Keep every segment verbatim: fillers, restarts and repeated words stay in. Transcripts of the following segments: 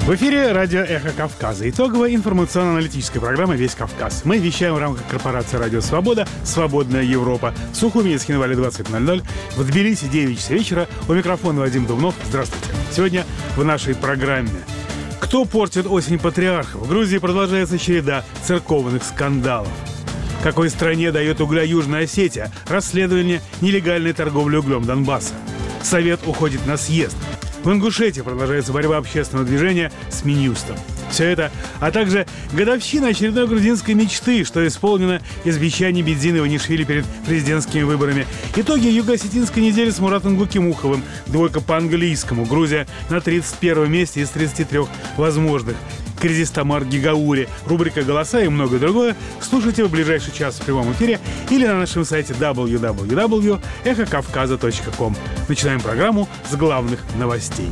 В эфире радио «Эхо Кавказа». Итоговая информационно-аналитическая программа «Весь Кавказ». Мы вещаем в рамках корпорации «Радио Свобода», «Свободная Европа». В Сухуми и Схинвале двадцать ноль ноль. В Тбилиси девять часов вечера. У микрофона Вадим Дубнов. Здравствуйте. Сегодня в нашей программе. Кто портит осень патриархов? В Грузии продолжается череда церковных скандалов. Какой стране дает угля Южная Осетия? Расследование нелегальной торговли углем Донбасса. Совет уходит на съезд. В Ингушетии продолжается борьба общественного движения с Минюстом. Все это, а также годовщина очередной грузинской мечты, что исполнено из обещаний Бедзина Иванишвили перед президентскими выборами. Итоги юго-осетинской недели с Муратом Гукимуховым. Двойка по-английскому. Грузия на тридцать первом месте из тридцати трёх возможных. Кризис Тамар Гигаури, рубрика «Голоса» и многое другое слушайте в ближайший час в прямом эфире или на нашем сайте дабл ю дабл ю дабл ю точка эхо кавказа точка ком. Начинаем программу с главных новостей.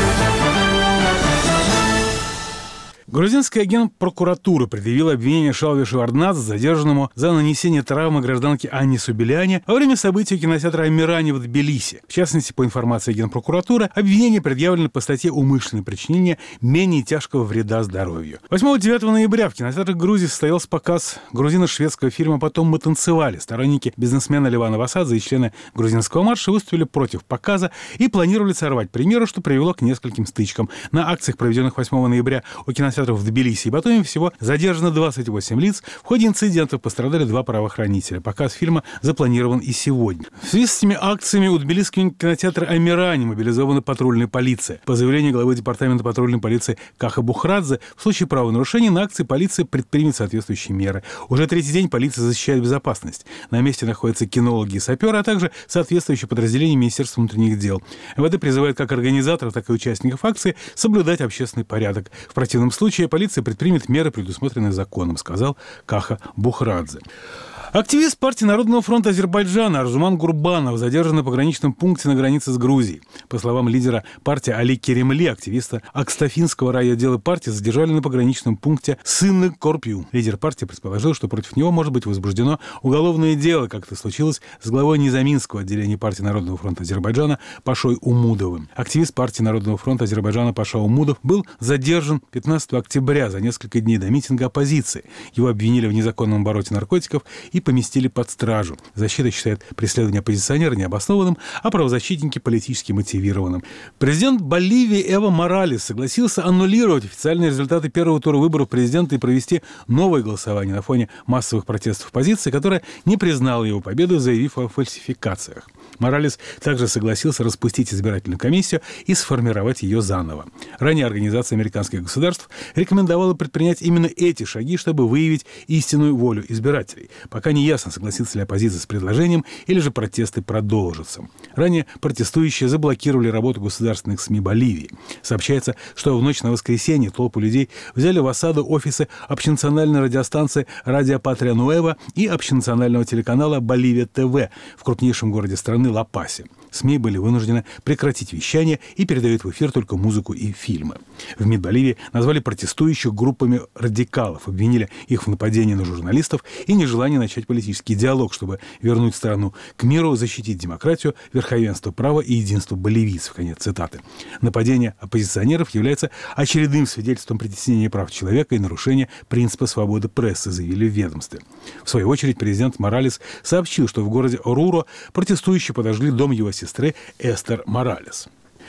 Грузинский агент прокуратуры предъявил обвинение Шалви Шеварднадзе, задержанному за нанесение травмы гражданке Анне Субеляне во время событий у кинотеатра «Амирани» в Тбилиси. В частности, по информации генпрокуратуры, обвинение предъявлено по статье «Умышленное причинение менее тяжкого вреда здоровью». восьмого-девятого ноября в кинотеатрах Грузии состоялся показ грузино-шведского фильма «Потом мы танцевали». Сторонники бизнесмена Левана Васадзе и члены грузинского марша выступили против показа и планировали сорвать премьеру, что привело к нескольким стычкам. На акциях, проведенных восьмого ноября у кинотеатра в Тбилиси и Батуми, всего задержано двадцать восемь лиц. В ходе инцидентов пострадали два правоохранителя. Показ фильма запланирован и сегодня. В связи с этими акциями у тбилисского кинотеатра «Амирани» мобилизована патрульная полиция. По заявлению главы департамента патрульной полиции Каха Бухрадзе, в случае правонарушения на акции полиция предпримет соответствующие меры. Уже третий день полиция защищает безопасность. На месте находятся кинологи и саперы, а также соответствующие подразделения Министерства внутренних дел. МВД призывает как организаторов, так и участников акции соблюдать общественный порядок. В противном случае В случае полиция предпримет меры, предусмотренные законом, сказал Каха Бухрадзе. Активист партии Народного фронта Азербайджана Арзуман Гурбанов задержан на пограничном пункте на границе с Грузией. По словам лидера партии Али Керемли, активиста Акстафинского райотдела партии задержали на пограничном пункте Сынны Корпью. Лидер партии предположил, что против него может быть возбуждено уголовное дело, как это случилось с главой Низаминского отделения партии Народного фронта Азербайджана Пашой Умудовым. Активист партии Народного фронта Азербайджана Паша Умудов был задержан пятнадцатого октября за несколько дней до митинга оппозиции. Его обвинили в незаконном обороте наркотиков и поместили под стражу. Защита считает преследование оппозиционера необоснованным, а правозащитники политически мотивированным. Президент Боливии Эво Моралес согласился аннулировать официальные результаты первого тура выборов президента и провести новое голосование на фоне массовых протестов оппозиции, которая не признала его победу, заявив о фальсификациях. Моралес также согласился распустить избирательную комиссию и сформировать ее заново. Ранее Организация американских государств рекомендовала предпринять именно эти шаги, чтобы выявить истинную волю избирателей. Пока не ясно, согласится ли оппозиция с предложением, или же протесты продолжатся. Ранее протестующие заблокировали работу государственных СМИ Боливии. Сообщается, что в ночь на воскресенье толпу людей взяли в осаду офисы общенациональной радиостанции «Радио Патрия Нуэва» и общенационального телеканала «Боливия ТВ» в крупнейшем городе страны Ла-Пасе. СМИ были вынуждены прекратить вещание и передают в эфир только музыку и фильмы. В МИД Боливии назвали протестующих группами радикалов, обвинили их в нападении на журналистов и нежелании начать политический диалог, чтобы вернуть страну к миру, защитить демократию, верховенство права и единство боливийцев. Конец цитаты. Нападение оппозиционеров является очередным свидетельством притеснения прав человека и нарушения принципа свободы прессы, заявили в ведомстве. В свою очередь президент Моралес сообщил, что в городе Оруро протестующие подожгли дом его сестры Эстер Моралес.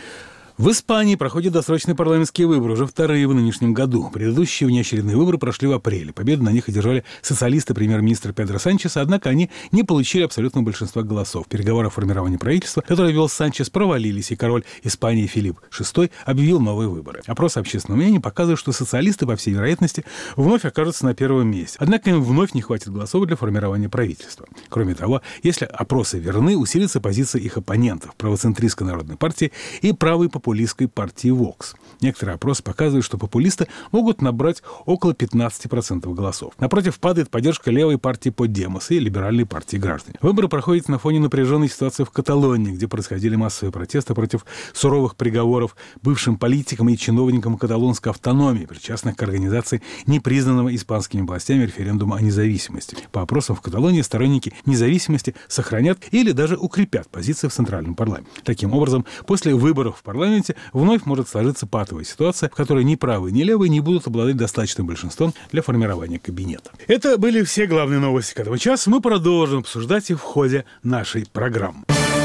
В Испании проходят досрочные парламентские выборы, уже вторые в нынешнем году. Предыдущие внеочередные выборы прошли в апреле. Победу на них одержали социалисты премьер-министра Педро Санчеса, однако они не получили абсолютного большинства голосов. Переговоры о формировании правительства, которые вел Санчес, провалились, и король Испании Филипп шестой объявил новые выборы. Опросы общественного мнения показывают, что социалисты, по всей вероятности, вновь окажутся на первом месте. Однако им вновь не хватит голосов для формирования правительства. Кроме того, если опросы верны, усилится позиция их оппонентов, правоцентристской народной партии и правой популярной популистской партии «Вокс». Некоторые опросы показывают, что популисты могут набрать около пятнадцати процентов голосов. Напротив, падает поддержка левой партии «Подемос» и либеральной партии «Граждане». Выборы проходят на фоне напряженной ситуации в Каталонии, где происходили массовые протесты против суровых приговоров бывшим политикам и чиновникам каталонской автономии, причастных к организации непризнанного испанскими властями референдума о независимости. По опросам в Каталонии сторонники независимости сохранят или даже укрепят позиции в Центральном парламенте. Таким образом, после выборов в парламент парламенте вновь может сложиться патовая ситуация, в которой ни правые, ни левые не будут обладать достаточным большинством для формирования кабинета. Это были все главные новости к этому часу. Мы продолжим обсуждать их в ходе нашей программы.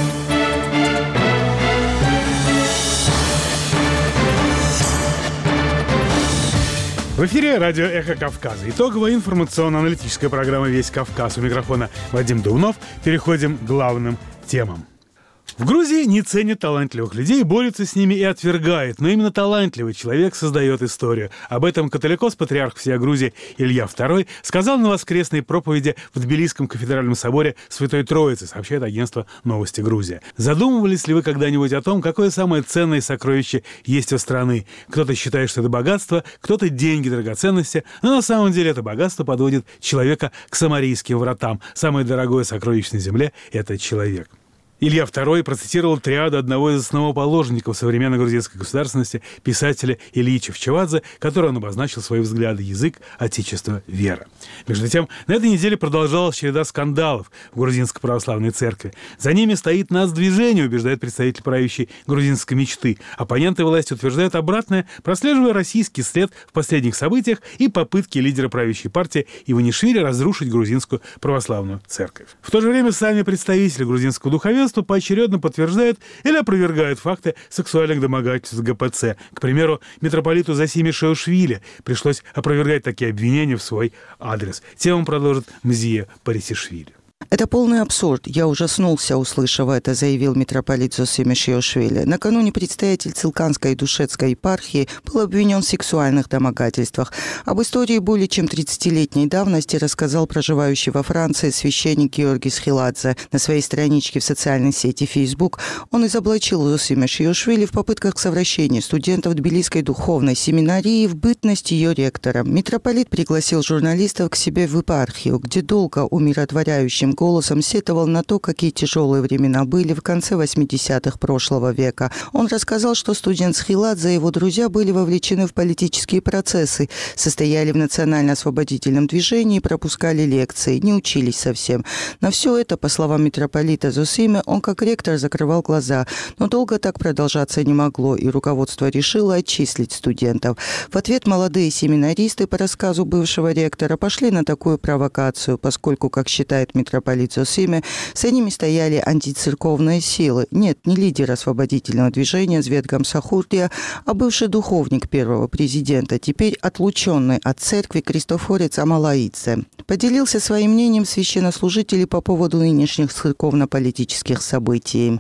В эфире радио «Эхо Кавказа». Итоговая информационно-аналитическая программа «Весь Кавказ». У микрофона Вадим Дубнов. Переходим к главным темам. В Грузии не ценят талантливых людей, борются с ними и отвергает. Но именно талантливый человек создает историю. Об этом католикос, патриарх всея Грузии Илья второй, сказал на воскресной проповеди в Тбилисском кафедральном соборе Святой Троицы, сообщает агентство «Новости Грузия». Задумывались ли вы когда-нибудь о том, какое самое ценное сокровище есть у страны? Кто-то считает, что это богатство, кто-то деньги, драгоценности, но на самом деле это богатство подводит человека к Самарийским вратам. Самое дорогое сокровище на земле – это человек. Илья второй процитировал триаду одного из основоположников современной грузинской государственности, писателя Ильи Чевчевадзе, который он обозначил свои взгляды: язык, отечество, вера. Между тем, на этой неделе продолжалась череда скандалов в грузинской православной церкви. За ними стоит нацдвижение, убеждает представитель правящей грузинской мечты. Оппоненты власти утверждают обратное, прослеживая российский след в последних событиях и попытки лидера правящей партии Иванишвили разрушить грузинскую православную церковь. В то же время сами представители грузинского духовенства поочередно подтверждают или опровергают факты сексуальных домогательств ГПЦ. К примеру, митрополиту Зосиме Шиошвили пришлось опровергать такие обвинения в свой адрес. Тему продолжит Мзия Парисишвили. Это полный абсурд. Я ужаснулся, услышав это, заявил митрополит Зосиме Шиошвили. Накануне предстоятель Цилканской и Душецкой епархии был обвинен в сексуальных домогательствах. Об истории более чем тридцатилетней давности рассказал проживающий во Франции священник Георгий Схиладзе. На своей страничке в социальной сети Facebook он изоблачил Зосиме Шиошвили в попытках к совращению студентов Тбилисской духовной семинарии в бытность ее ректором. Митрополит пригласил журналистов к себе в епархию, где долго умиротворяющим голосом сетовал на то, какие тяжелые времена были в конце восьмидесятых прошлого века. Он рассказал, что студент Схиладзе и его друзья были вовлечены в политические процессы, состояли в национально-освободительном движении, пропускали лекции, не учились совсем. На все это, по словам митрополита Зосиме, он как ректор закрывал глаза. Но долго так продолжаться не могло, и руководство решило отчислить студентов. В ответ молодые семинаристы, по рассказу бывшего ректора, пошли на такую провокацию, поскольку, как считает митрополит, митрополит Зосиме, с ними стояли антицерковные силы. Нет, не лидер освободительного движения Зветгам Сахурдия, а бывший духовник первого президента, теперь отлученный от церкви Кристофорец Амалаидзе. Поделился своим мнением священнослужитель по поводу нынешних церковно-политических событий.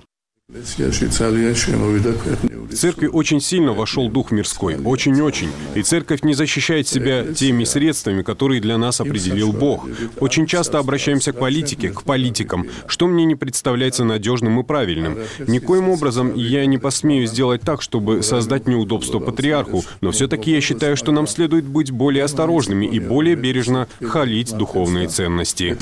В церкви очень сильно вошел дух мирской, очень-очень. И церковь не защищает себя теми средствами, которые для нас определил Бог. Очень часто обращаемся к политике, к политикам, что мне не представляется надежным и правильным. Никоим образом я не посмею сделать так, чтобы создать неудобство патриарху, но все-таки я считаю, что нам следует быть более осторожными и более бережно холить духовные ценности.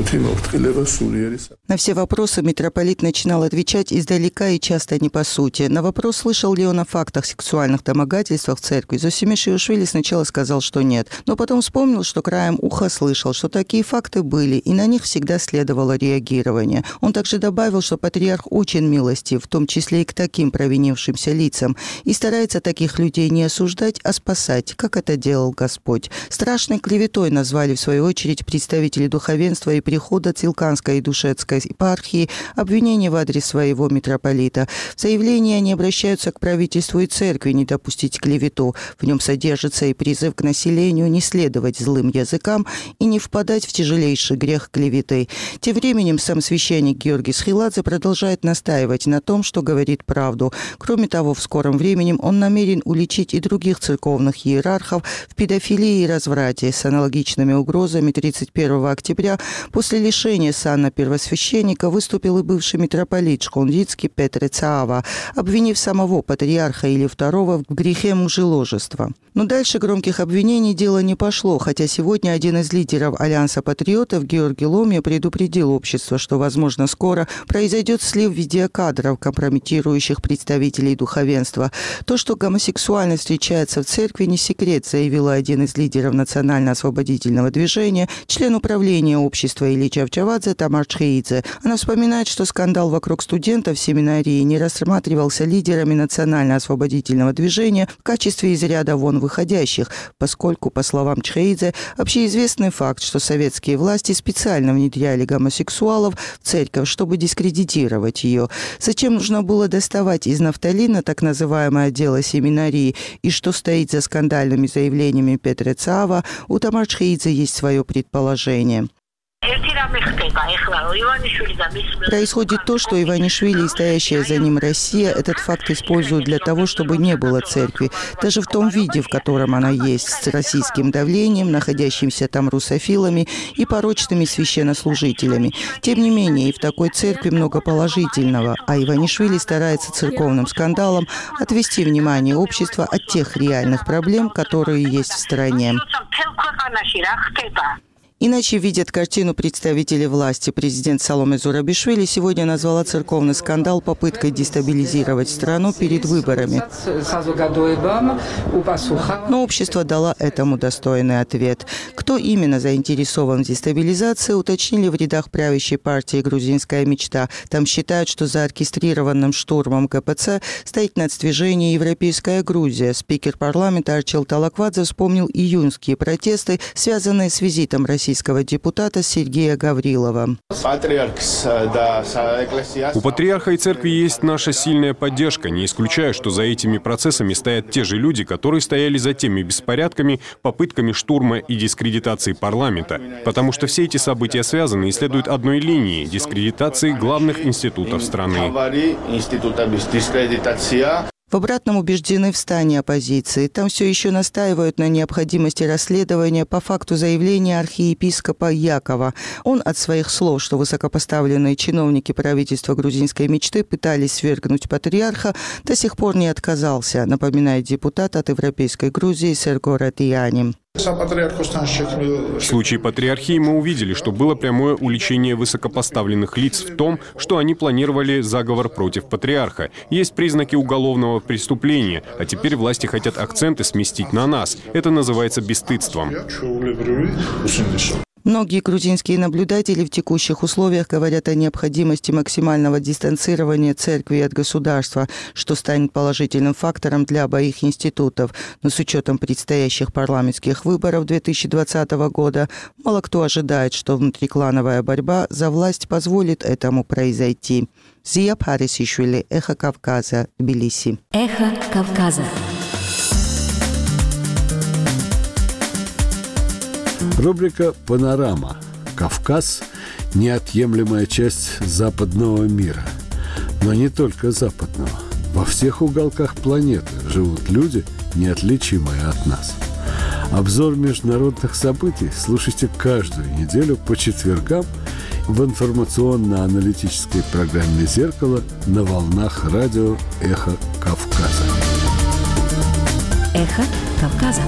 На все вопросы митрополит начинал отвечать из издалека и часто не по сути. На вопрос, слышал ли он о фактах сексуальных домогательств в церкви, Зосиме Шиошвили сначала сказал, что нет, но потом вспомнил, что краем уха слышал, что такие факты были, и на них всегда следовало реагирование. Он также добавил, что патриарх очень милостив, в том числе и к таким провинившимся лицам, и старается таких людей не осуждать, а спасать, как это делал Господь. Страшной клеветой назвали, в свою очередь, представители духовенства и прихода Цилканской и Душецкой епархии обвинения в адрес своего митрополита. В заявлении они обращаются к правительству и церкви не допустить клевету. В нем содержится и призыв к населению не следовать злым языкам и не впадать в тяжелейший грех клеветы. Тем временем сам священник Георгий Схиладзе продолжает настаивать на том, что говорит правду. Кроме того, в скором времени он намерен уличить и других церковных иерархов в педофилии и разврате. С аналогичными угрозами тридцать первого октября после лишения сана первосвященника выступил и бывший митрополит Шкондицкий Петре Цаава, обвинив самого патриарха Илью второго в грехе мужеложества. Но дальше громких обвинений дело не пошло, хотя сегодня один из лидеров Альянса патриотов Георгий Ломья предупредил общество, что, возможно, скоро произойдет слив видеокадров, компрометирующих представителей духовенства. То, что гомосексуальность встречается в церкви, не секрет, заявил один из лидеров национально-освободительного движения, член управления общества Ильи Чевчевадзе Тамар Чхеидзе. Она вспоминает, что скандал вокруг студентов в семинарии не рассматривался лидерами национально-освободительного движения в качестве из ряда вон выходящих, поскольку, по словам Чхеидзе, общеизвестный факт, что советские власти специально внедряли гомосексуалов в церковь, чтобы дискредитировать ее. Зачем нужно было доставать из нафталина так называемое дело семинарии и что стоит за скандальными заявлениями Петра Цаава, у Тамар Чхеидзе есть свое предположение. Происходит то, что Иванишвили и стоящая за ним Россия этот факт используют для того, чтобы не было церкви, даже в том виде, в котором она есть, с российским давлением, находящимся там русофилами и порочными священнослужителями. Тем не менее, и в такой церкви много положительного, а Иванишвили старается церковным скандалом отвести внимание общества от тех реальных проблем, которые есть в стране. Иначе видят картину представители власти. Президент Саломе Зурабишвили сегодня назвала церковный скандал попыткой дестабилизировать страну перед выборами. Но общество дало этому достойный ответ. Кто именно заинтересован в дестабилизации, уточнили в рядах правящей партии «Грузинская мечта». Там считают, что за оркестрированным штурмом ка пэ цэ стоит нацдвижение «Европейская Грузия». Спикер парламента Арчил Талаквадзе вспомнил июньские протесты, связанные с визитом России российского депутата Сергея Гаврилова. У патриарха и церкви есть наша сильная поддержка. Не исключаю, что за этими процессами стоят те же люди, которые стояли за теми беспорядками, попытками штурма и дискредитации парламента. Потому что все эти события связаны и следуют одной линии – дискредитации главных институтов страны. В обратном убеждены в стане оппозиции. Там все еще настаивают на необходимости расследования по факту заявления архиепископа Якова. Он от своих слов, что высокопоставленные чиновники правительства грузинской мечты пытались свергнуть патриарха, до сих пор не отказался, напоминает депутат от Европейской Грузии Серго Ратияни. В случае патриархии мы увидели, что было прямое уличение высокопоставленных лиц в том, что они планировали заговор против патриарха. Есть признаки уголовного преступления, а теперь власти хотят акценты сместить на нас. Это называется бесстыдством. Многие грузинские наблюдатели в текущих условиях говорят о необходимости максимального дистанцирования церкви от государства, что станет положительным фактором для обоих институтов. Но с учетом предстоящих парламентских выборов две тысячи двадцатого года, мало кто ожидает, что внутриклановая борьба за власть позволит этому произойти. Зия Парисишвили, Эхо Кавказа, Тбилиси. Эхо Кавказа. Рубрика «Панорама». Кавказ – неотъемлемая часть западного мира. Но не только западного. Во всех уголках планеты живут люди, неотличимые от нас. Обзор международных событий слушайте каждую неделю по четвергам в информационно-аналитической программе «Зеркало» на волнах радио «Эхо Кавказа». Эхо Кавказа.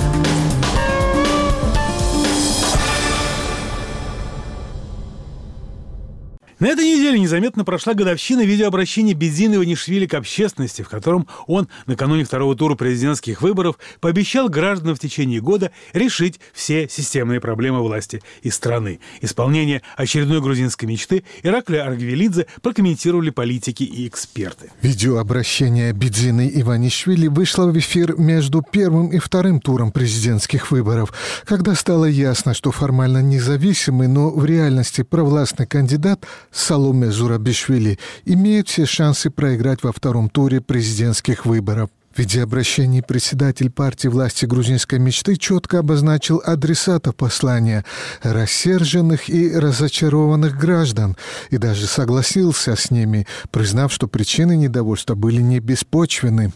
На этой неделе незаметно прошла годовщина видеообращения Бедзина Иванишвили к общественности, в котором он накануне второго тура президентских выборов пообещал гражданам в течение года решить все системные проблемы власти и страны. Исполнение очередной грузинской мечты Ираклий Аргвелидзе прокомментировали политики и эксперты. Видеообращение Бедзины Иванишвили вышло в эфир между первым и вторым туром президентских выборов, когда стало ясно, что формально независимый, но в реальности провластный кандидат Саломе Зурабишвили имеют все шансы проиграть во втором туре президентских выборов. В видеообращении председатель партии власти грузинской мечты четко обозначил адресата послания – рассерженных и разочарованных граждан, и даже согласился с ними, признав, что причины недовольства были не беспочвенны.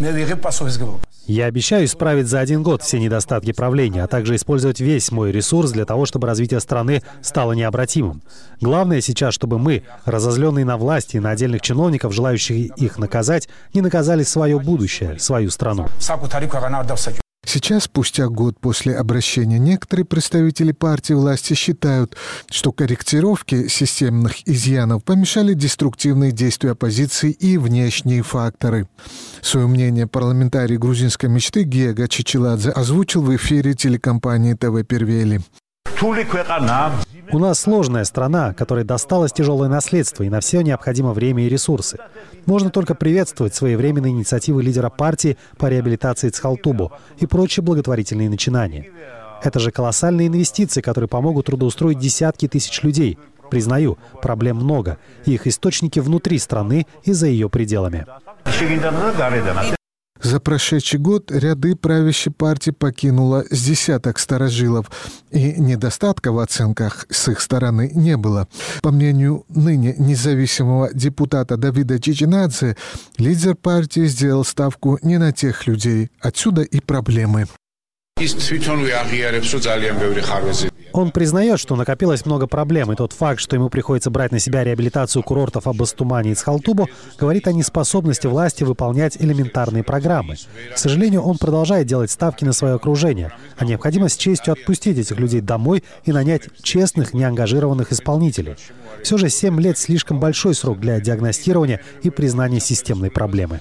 Я обещаю исправить за один год все недостатки правления, а также использовать весь мой ресурс для того, чтобы развитие страны стало необратимым. Главное сейчас, чтобы мы, разозленные на власти и на отдельных чиновников, желающих их наказать, не наказали свое будущее, свою страну. Сейчас, спустя год после обращения, некоторые представители партии власти считают, что корректировке системных изъянов помешали деструктивные действия оппозиции и внешние факторы. Свое мнение парламентарий грузинской мечты Гега Чичиладзе озвучил в эфире телекомпании тэ вэ Первели. У нас сложная страна, которой досталось тяжелое наследство, и на все необходимо время и ресурсы. Можно только приветствовать своевременные инициативы лидера партии по реабилитации Цхалтубу и прочие благотворительные начинания. Это же колоссальные инвестиции, которые помогут трудоустроить десятки тысяч людей. Признаю, проблем много, и их источники внутри страны и за ее пределами. За прошедший год ряды правящей партии покинуло с десяток старожилов, и недостатка в оценках с их стороны не было. По мнению ныне независимого депутата Давида Чичинадзе, лидер партии сделал ставку не на тех людей. Отсюда и проблемы. Он признает, что накопилось много проблем, и тот факт, что ему приходится брать на себя реабилитацию курортов Аббас-Тумани и Цхалтубу, говорит о неспособности власти выполнять элементарные программы. К сожалению, он продолжает делать ставки на свое окружение, а необходимо с честью отпустить этих людей домой и нанять честных, неангажированных исполнителей. Все же семь лет слишком большой срок для диагностирования и признания системной проблемы.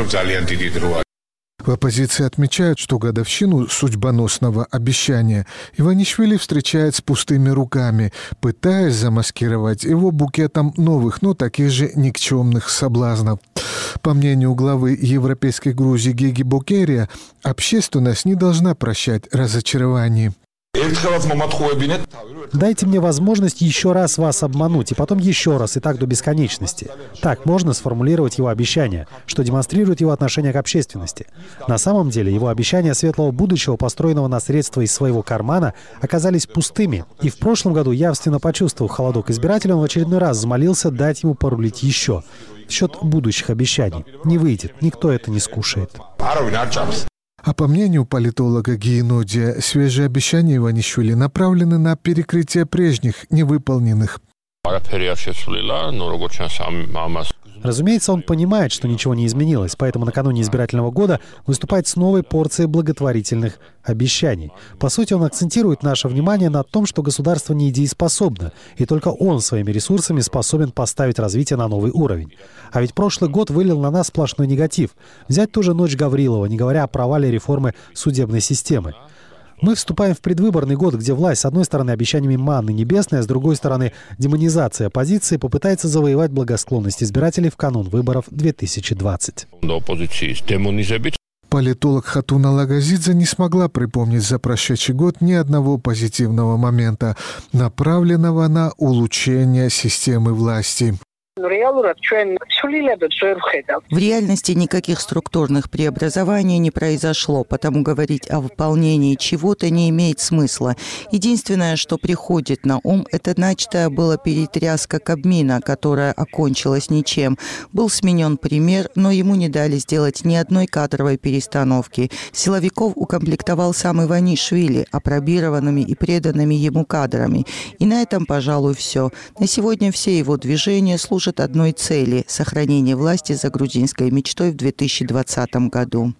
В оппозиции отмечают, что годовщину судьбоносного обещания Иванишвили встречает с пустыми руками, пытаясь замаскировать его букетом новых, но таких же никчемных соблазнов. По мнению главы Европейской Грузии Геги Бокерия, общественность не должна прощать разочарований. Дайте мне возможность еще раз вас обмануть, и потом еще раз, и так до бесконечности. Так можно сформулировать его обещание, что демонстрирует его отношение к общественности. На самом деле, его обещания светлого будущего, построенного на средства из своего кармана, оказались пустыми. И в прошлом году, явственно почувствовав холодок избирателя, он в очередной раз взмолился дать ему порулить еще. В счет будущих обещаний. Не выйдет, никто это не скушает. А по мнению политолога Гиенодия, свежие обещания Иванишвили направлены на перекрытие прежних, невыполненных. Разумеется, он понимает, что ничего не изменилось, поэтому накануне избирательного года выступает с новой порцией благотворительных обещаний. По сути, он акцентирует наше внимание на том, что государство недееспособно, и только он своими ресурсами способен поставить развитие на новый уровень. А ведь прошлый год вылил на нас сплошной негатив. Взять ту же Ночь Гаврилова, не говоря о провале реформы судебной системы. Мы вступаем в предвыборный год, где власть, с одной стороны, обещаниями манны небесной, а с другой стороны, демонизация оппозиции попытается завоевать благосклонность избирателей в канун выборов две тысячи двадцать. Политолог Хатуна Лагазидзе не смогла припомнить за прошедший год ни одного позитивного момента, направленного на улучшение системы власти. В реальности никаких структурных преобразований не произошло, потому говорить о выполнении чего-то не имеет смысла. Единственное, что приходит на ум, это начатая была перетряска Кабмина, которая окончилась ничем. Был сменен премьер, но ему не дали сделать ни одной кадровой перестановки. Силовиков укомплектовал сам Иванишвили, апробированными и преданными ему кадрами. И на этом, пожалуй, все. На сегодня все его движения служат одной цели – сохранение власти за грузинской мечтой в две тысячи двадцатом году.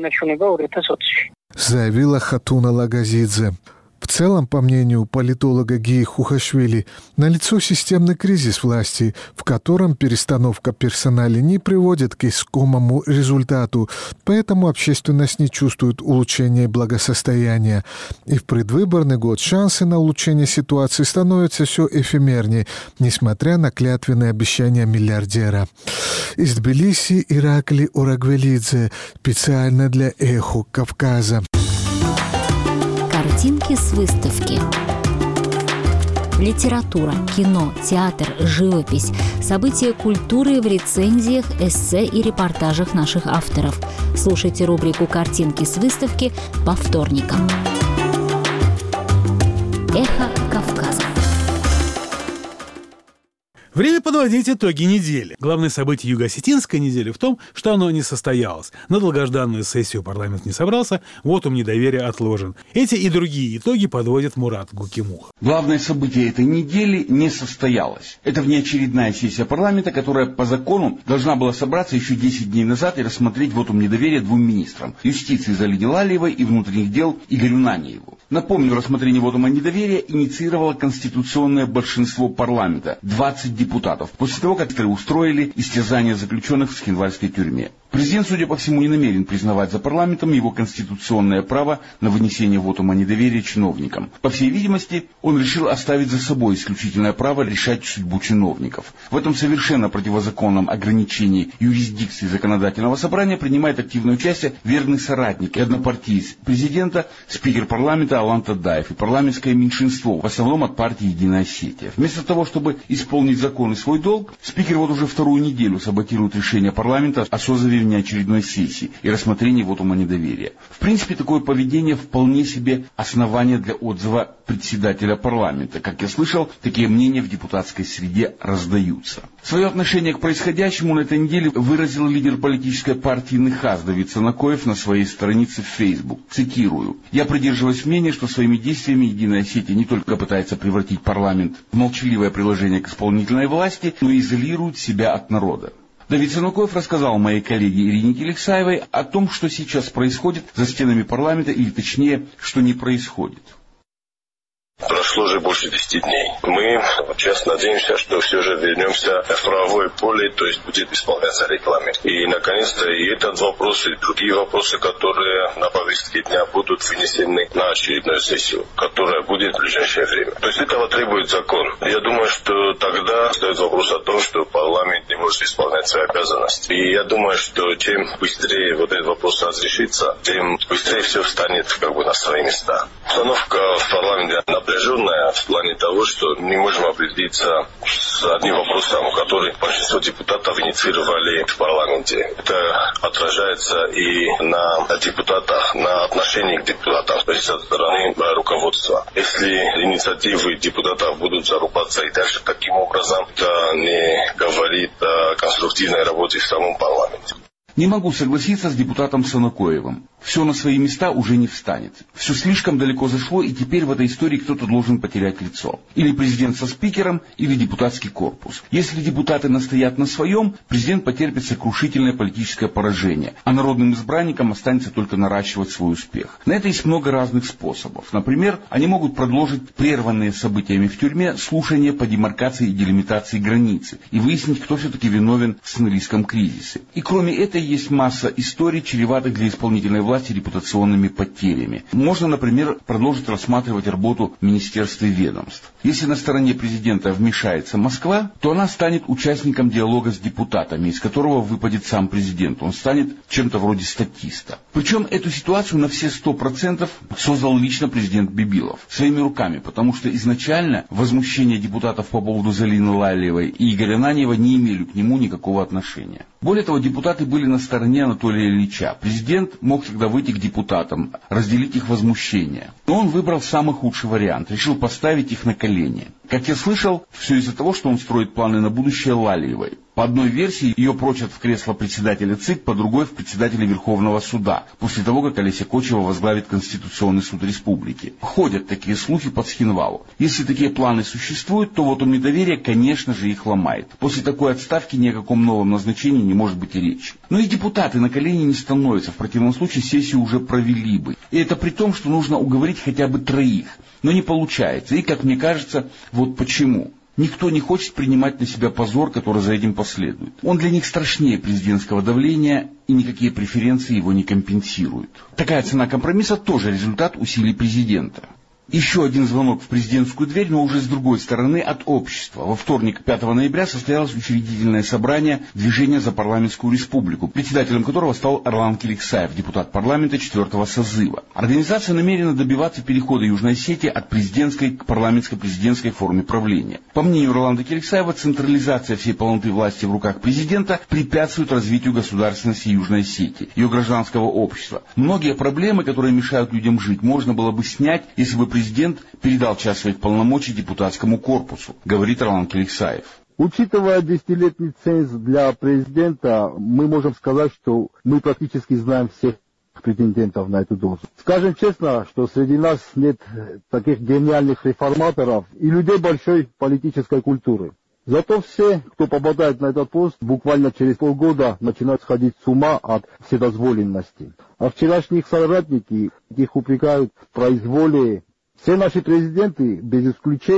Заявила Хатуна Лагазидзе. В целом, по мнению политолога Гии Хухашвили, налицо системный кризис власти, в котором перестановка персонала не приводит к искомому результату, поэтому общественность не чувствует улучшения благосостояния. И в предвыборный год шансы на улучшение ситуации становятся все эфемернее, несмотря на клятвенные обещания миллиардера. Из Тбилиси Иракли Урагвелидзе, специально для «Эхо Кавказа». Картинки с выставки. Литература, кино, театр, живопись, события культуры в рецензиях, эссе и репортажах наших авторов. Слушайте рубрику «Картинки с выставки» по вторникам. Эхо Кавказа. Время подводить итоги недели. Главное событие юго-осетинской недели в том, что оно не состоялось. На долгожданную сессию парламент не собрался, вотум недоверия отложен. Эти и другие итоги подводит Мурат Гукимух. Главное событие этой недели не состоялось. Это внеочередная сессия парламента, которая по закону должна была собраться еще десять дней назад и рассмотреть вотум недоверия двум министрам – юстиции Залине Лалиевой и внутренних дел Игорю Наньеву. Напомню, рассмотрение вотума недоверия инициировало конституционное большинство парламента – двадцать депутатов, после того, как устроили истязание заключенных в Схинвальской тюрьме. Президент, судя по всему, не намерен признавать за парламентом его конституционное право на вынесение вотума недоверия чиновникам. По всей видимости, он решил оставить за собой исключительное право решать судьбу чиновников. В этом совершенно противозаконном ограничении юрисдикции законодательного собрания принимает активное участие верный соратник и однопартиец президента, спикер парламента Алан Тадаев и парламентское меньшинство, в основном от партии «Единая Осетия». Вместо того, чтобы исполнить закон и свой долг, спикер вот уже вторую неделю саботирует решение парламента о созыве внеочередной сессии и рассмотрении вотума недоверия. В принципе, такое поведение вполне себе основание для отзыва председателя парламента. Как я слышал, такие мнения в депутатской среде раздаются. Свое отношение к происходящему на этой неделе выразил лидер политической партии НХАС Давид Санакоев на своей странице в Facebook. Цитирую. «Я придерживаюсь мнения, что своими действиями Единая Осетия не только пытается превратить парламент в молчаливое приложение к исполнительной власти, но и изолирует себя от народа». Давид Санакоев рассказал моей коллеге Ирине Келексаевой о том, что сейчас происходит за стенами парламента, или точнее, что не происходит. Прошло уже больше десяти дней. Мы сейчас надеемся, что все же вернемся в правовое поле, то есть будет исполняться регламент. И, наконец-то, и этот вопрос, и другие вопросы, которые на повестке дня будут вынесены на очередную сессию, которая будет в ближайшее время. То есть этого требует закон. Я думаю, что тогда стоит вопрос о том, что парламент не может исполнять свои обязанности. И я думаю, что чем быстрее вот этот вопрос разрешится, тем быстрее все встанет как бы на свои места. Обстановка в парламенте напряженная в плане того, что не можем определиться с одним вопросом, который большинство депутатов инициировали в парламенте. Это отражается и на депутатах, на отношении к депутатам, то есть со стороны руководства. Если инициативы депутатов будут зарубаться и дальше таким образом, это не говорит о конструктивной работе в самом парламенте. Не могу согласиться с депутатом Санакоевым. Все на свои места уже не встанет. Все слишком далеко зашло, и теперь в этой истории кто-то должен потерять лицо. Или президент со спикером, или депутатский корпус. Если депутаты настоят на своем, президент потерпит сокрушительное политическое поражение, а народным избранникам останется только наращивать свой успех. На это есть много разных способов. Например, они могут продолжить прерванные событиями в тюрьме слушания по демаркации и делимитации границы и выяснить, кто все-таки виновен в сомалийском кризисе. И кроме этого есть масса историй, чреватых для исполнительной власти репутационными потерями. Можно, например, продолжить рассматривать работу министерств и ведомств. Если на стороне президента вмешается Москва, то она станет участником диалога с депутатами, из которого выпадет сам президент. Он станет чем-то вроде статиста. Причем эту ситуацию на все сто процентов создал лично президент Бибилов своими руками, потому что изначально возмущения депутатов по поводу Залины Лалиевой и Игоря Наньева не имели к нему никакого отношения. Более того, депутаты были на стороне Анатолия Ильича. Президент мог тогда выйти к депутатам, разделить их возмущение. Но он выбрал самый худший вариант, решил поставить их на колени. Как я слышал, все из-за того, что он строит планы на будущее Лалиевой. По одной версии, ее прочат в кресло председателя ЦИК, по другой в председателя Верховного суда, после того, как Олеся Кочева возглавит Конституционный суд республики. Ходят такие слухи по Цхинвалу. Если такие планы существуют, то вотум недоверия, конечно же, их ломает. После такой отставки ни о каком новом назначении не может быть и речи. Но и депутаты на колени не становятся, в противном случае сессию уже провели бы. И это при том, что нужно уговорить хотя бы троих. Но не получается. И, как мне кажется, вот почему. Никто не хочет принимать на себя позор, который за этим последует. Он для них страшнее президентского давления, и никакие преференции его не компенсируют. Такая цена компромисса тоже результат усилий президента. Еще один звонок в президентскую дверь, но уже с другой стороны, от общества. Во вторник, пятого ноября, состоялось учредительное собрание Движения за парламентскую республику, председателем которого стал Орлан Келексаев, депутат парламента четвертого созыва. Организация намерена добиваться перехода Южной Осетии от президентской к парламентско-президентской форме правления. По мнению Орланда Келексаева, централизация всей полноты власти в руках президента препятствует развитию государственности Южной Осетии, ее гражданского общества. Многие проблемы, которые мешают людям жить, можно было бы снять, если бы президент передал часть своих полномочий депутатскому корпусу, говорит Орлан Келексаев. Учитывая десятилетний ценз для президента, мы можем сказать, что мы практически знаем всех претендентов на эту должность. Скажем честно, что среди нас нет таких гениальных реформаторов и людей большой политической культуры. Зато все, кто попадает на этот пост, буквально через полгода начинают сходить с ума от вседозволенности. А вчерашние их соратники их упрекают в произволе. Все наши президенты, без исключения,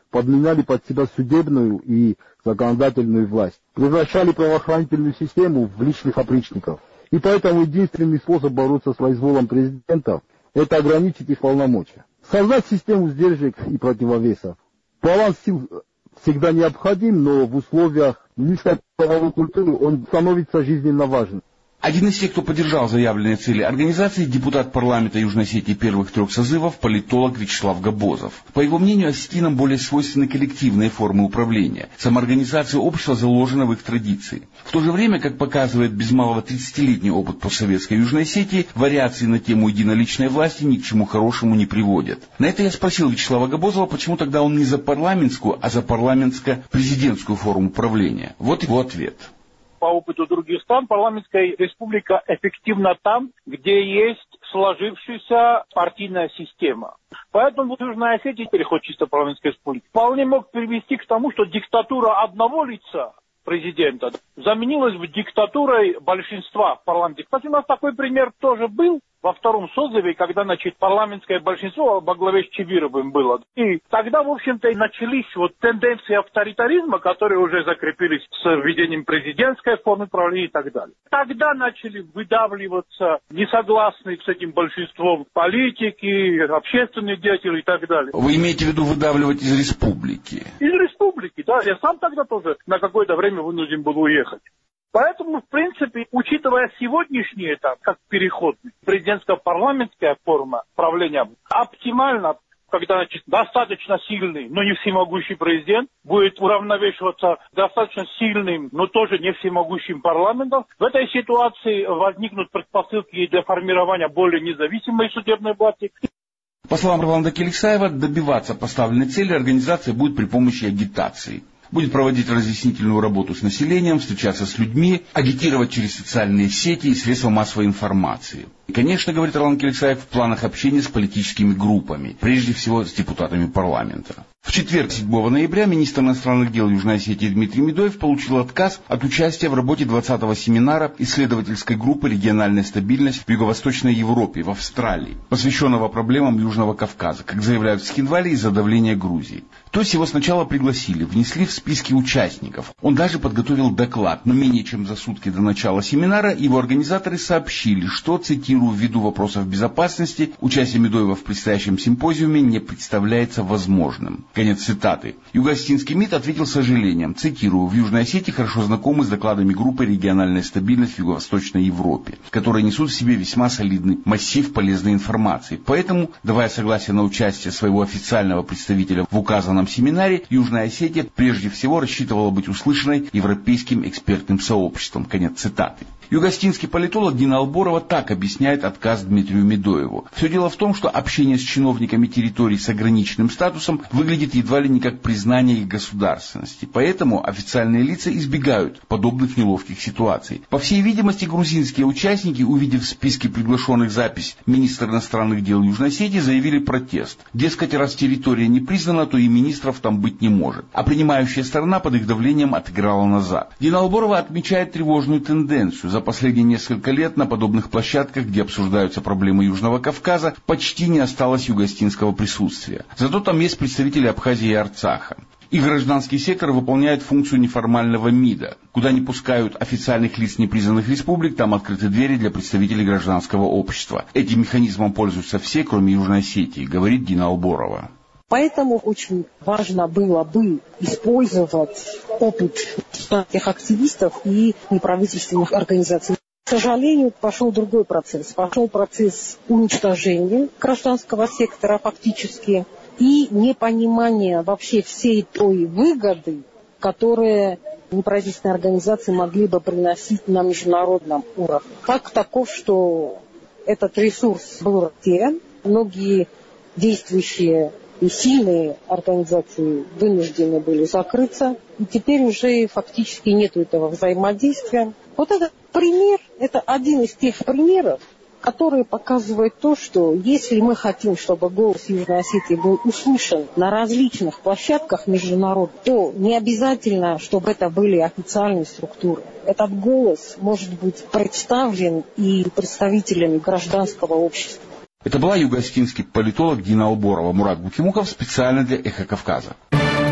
подменяли под себя судебную и законодательную власть, превращали правоохранительную систему в личных опричников. И поэтому единственный способ бороться с произволом президента – это ограничить их полномочия. Создать систему сдержек и противовесов. Баланс сил всегда необходим, но в условиях низкой правовой культуры он становится жизненно важным. Один из тех, кто поддержал заявленные цели организации, депутат парламента Южной Осетии первых трех созывов, политолог Вячеслав Габозов. По его мнению, осетинам более свойственны коллективные формы управления. Самоорганизация общества заложена в их традиции. В то же время, как показывает без малого тридцатилетний опыт постсоветской Южной Осетии, вариации на тему единоличной власти ни к чему хорошему не приводят. На это я спросил Вячеслава Габозова, почему тогда он не за парламентскую, а за парламентско-президентскую форму управления. Вот его ответ. По опыту других стран, парламентская республика эффективна там, где есть сложившаяся партийная система. Поэтому в Южной Осетии переход чисто парламентской республики вполне мог привести к тому, что диктатура одного лица, президента, заменилась бы диктатурой большинства в парламенте. Кстати, у нас такой пример тоже был во втором созыве, когда, значит, парламентское большинство во главе с Чибировым было. И тогда, в общем-то, и начались вот тенденции авторитаризма, которые уже закрепились с введением президентской формы правления и так далее. Тогда начали выдавливаться несогласные с этим большинством политики, общественные деятели и так далее. Вы имеете в виду выдавливать из республики? Из республики, да. Я сам тогда тоже на какое-то время вынужден был уехать. Поэтому, в принципе, учитывая сегодняшний этап, как переходный, президентско-парламентская форма правления оптимально, когда, значит, достаточно сильный, но не всемогущий президент будет уравновешиваться достаточно сильным, но тоже не всемогущим парламентом. В этой ситуации возникнут предпосылки для формирования более независимой судебной власти. По словам Роланда Келексаева, добиваться поставленной цели организация будет при помощи агитации. Будет проводить разъяснительную работу с населением, встречаться с людьми, агитировать через социальные сети и средства массовой информации. И, конечно, говорит Роланд Келексаев, в планах общения с политическими группами, прежде всего с депутатами парламента. В четверг, седьмого ноября, министр иностранных дел Южной Осетии Дмитрий Медоев получил отказ от участия в работе двадцатого семинара исследовательской группы «Региональная стабильность в Юго-Восточной Европе» в Австралии, посвященного проблемам Южного Кавказа, как заявляют в Схинвале, из-за давления Грузии. То есть его сначала пригласили, внесли в списки участников. Он даже подготовил доклад, но менее чем за сутки до начала семинара его организаторы сообщили, что, цитирую, ввиду вопросов безопасности, участие Медоева в предстоящем симпозиуме не представляется возможным. Конец цитаты. Юго-Осетинский МИД ответил с сожалением, цитирую, в Южной Осетии хорошо знакомы с докладами группы «Региональная стабильность в Юго-Восточной Европе», которые несут в себе весьма солидный массив полезной информации. Поэтому, давая согласие на участие своего официального представителя в указанном семинаре, Южная Осетия прежде всего рассчитывала быть услышанной европейским экспертным сообществом. Конец цитаты. Юго-Осетинский политолог Дина Алборова так объясняет отказ Дмитрию Медоеву. Все дело в том, что общение с чиновниками территорий с ограниченным статусом выглядит едва ли не как признание их государственности. Поэтому официальные лица избегают подобных неловких ситуаций. По всей видимости, грузинские участники, увидев в списке приглашенных запись министра иностранных дел Южной Осетии, заявили протест. Дескать, раз территория не признана, то и министров там быть не может. А принимающая сторона под их давлением отыграла назад. Дина Алборова отмечает тревожную тенденцию. За последние несколько лет на подобных площадках, где обсуждаются проблемы Южного Кавказа, почти не осталось юго-осетинского присутствия. Зато там есть представители Абхазии и Арцаха. И гражданский сектор выполняет функцию неформального МИДа. Куда не пускают официальных лиц непризнанных республик, там открыты двери для представителей гражданского общества. Этим механизмом пользуются все, кроме Южной Осетии, говорит Дина Алборова. Поэтому очень важно было бы использовать опыт этих активистов и неправительственных организаций. К сожалению, пошел другой процесс. Пошел процесс уничтожения гражданского сектора фактически и непонимания вообще всей той выгоды, которые неправительственные организации могли бы приносить на международном уровне. Факт таков, что этот ресурс был растерян. Многие действующие и сильные организации вынуждены были закрыться. И теперь уже фактически нет этого взаимодействия. Вот этот пример, это один из тех примеров, которые показывают то, что если мы хотим, чтобы голос Южной Осетии был услышан на различных площадках международных, то не обязательно, чтобы это были официальные структуры. Этот голос может быть представлен и представителями гражданского общества. Это была юго-осетинский политолог Дина Алборова. Мурат Букимухов специально для «Эхо Кавказа».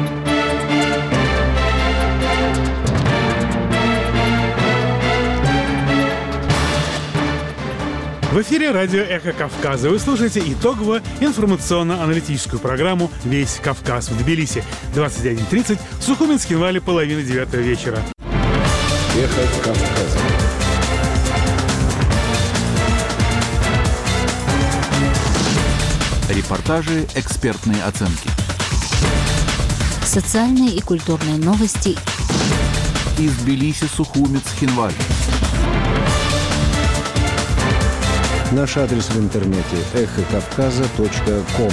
В эфире радио «Эхо Кавказа». Вы слушаете итоговую информационно-аналитическую программу «Весь Кавказ» в Тбилиси. двадцать один тридцать, в Сухуми, Цхинвале, половина девятого вечера. «Эхо Кавказа». Репортажи, экспертные оценки. Социальные и культурные новости из Тбилиси, Сухуми, Цхинвале. Наш адрес в интернете эхо кавказа точка ком.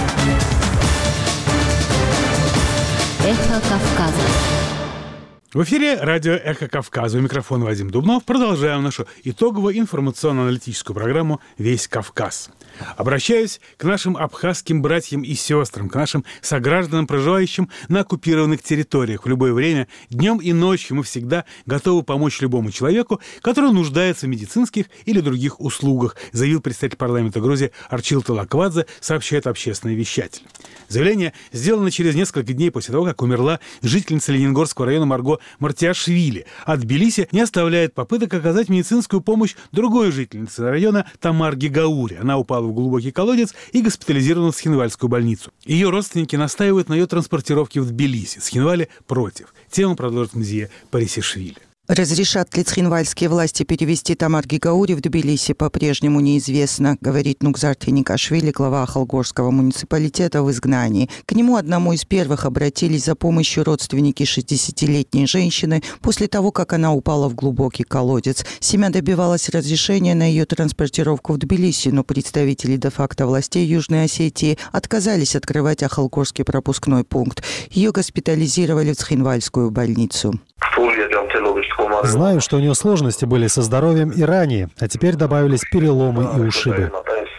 Эхо Кавказа. В эфире радио «Эхо Кавказа». У микрофона Вадим Дубнов. Продолжаем нашу итоговую информационно-аналитическую программу «Весь Кавказ». Обращаюсь к нашим абхазским братьям и сестрам, к нашим согражданам, проживающим на оккупированных территориях. В любое время, днем и ночью мы всегда готовы помочь любому человеку, который нуждается в медицинских или других услугах, заявил представитель парламента Грузии Арчил Талаквадзе, сообщает общественный вещатель. Заявление сделано через несколько дней после того, как умерла жительница Ленингорского района Марго Мартиашвили. А Тбилиси не оставляет попыток оказать медицинскую помощь другой жительнице района Тамар Гигаури. Она упала в глубокий колодец и госпитализирована в Цхинвальскую больницу. Ее родственники настаивают на ее транспортировке в Тбилиси. Цхинвале против. Тему продолжит Мзия Парисишвили. Разрешат ли цхинвальские власти перевести Тамар Гигаури в Тбилиси, по-прежнему неизвестно, говорит Нугзар Теникашвили, глава Ахалгорского муниципалитета в изгнании. К нему одному из первых обратились за помощью родственники шестидесятилетней женщины после того, как она упала в глубокий колодец. Семья добивалась разрешения на ее транспортировку в Тбилиси, но представители де-факто властей Южной Осетии отказались открывать Ахалгорский пропускной пункт. Ее госпитализировали в Цхинвальскую больницу. Знаю, что у нее сложности были со здоровьем и ранее, а теперь добавились переломы и ушибы.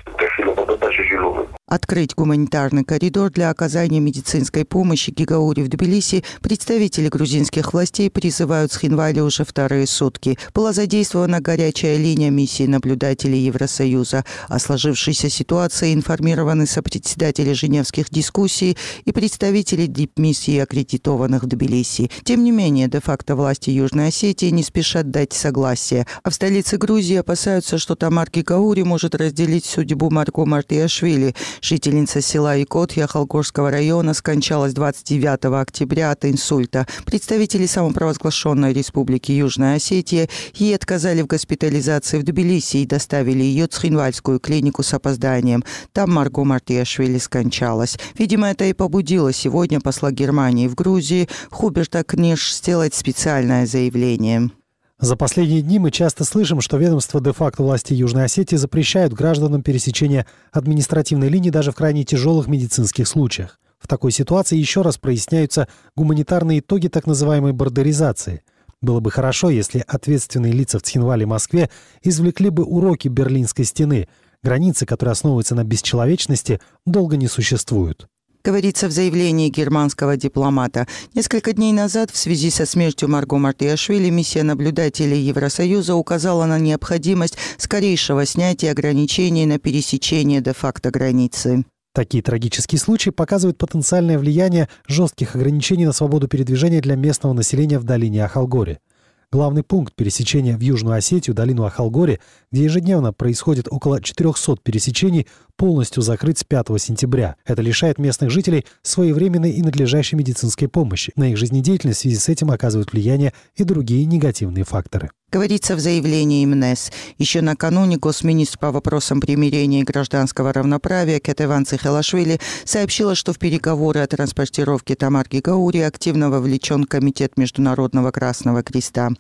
Открыть гуманитарный коридор для оказания медицинской помощи Гигаури в Тбилиси представители грузинских властей призывают Цхинвале уже вторые сутки. Была задействована горячая линия миссии наблюдателей Евросоюза. О сложившейся ситуации информированы сопредседатели женевских дискуссий и представители дипмиссии, аккредитованных в Тбилиси. Тем не менее, де-факто власти Южной Осетии не спешат дать согласие. А в столице Грузии опасаются, что Тамар Гигаури может разделить судьбу Марго Мартиашвили. Жительница села Икотья Ахалгорского района скончалась двадцать девятого октября от инсульта. Представители самопровозглашенной республики Южная Осетия ей отказали в госпитализации в Тбилиси и доставили ее в Цхинвальскую клинику с опозданием. Там Марго Мартиашвили скончалась. Видимо, это и побудило сегодня посла Германии в Грузии Хуберта Книш сделать специальное заявление. За последние дни мы часто слышим, что ведомства де-факто власти Южной Осетии запрещают гражданам пересечение административной линии даже в крайне тяжелых медицинских случаях. В такой ситуации еще раз проясняются гуманитарные итоги так называемой бордеризации. Было бы хорошо, если ответственные лица в Цхинвале и Москве извлекли бы уроки Берлинской стены. Границы, которые основываются на бесчеловечности, долго не существуют. Говорится в заявлении германского дипломата. Несколько дней назад в связи со смертью Марго Мартиашвили миссия наблюдателей Евросоюза указала на необходимость скорейшего снятия ограничений на пересечение де-факто границы. Такие трагические случаи показывают потенциальное влияние жестких ограничений на свободу передвижения для местного населения в долине Ахалгори. Главный пункт пересечения в Южную Осетию, долину Ахалгори, где ежедневно происходит около четырехсот пересечений, полностью закрыт с пятого сентября. Это лишает местных жителей своевременной и надлежащей медицинской помощи. На их жизнедеятельность в связи с этим оказывают влияние и другие негативные факторы. Говорится в заявлении МНЭС. Еще накануне госминистр по вопросам примирения и гражданского равноправия Кетеван Цихелашвили сообщила, что в переговоры о транспортировке Тамар Гигаури активно вовлечен Комитет Международного Красного Креста.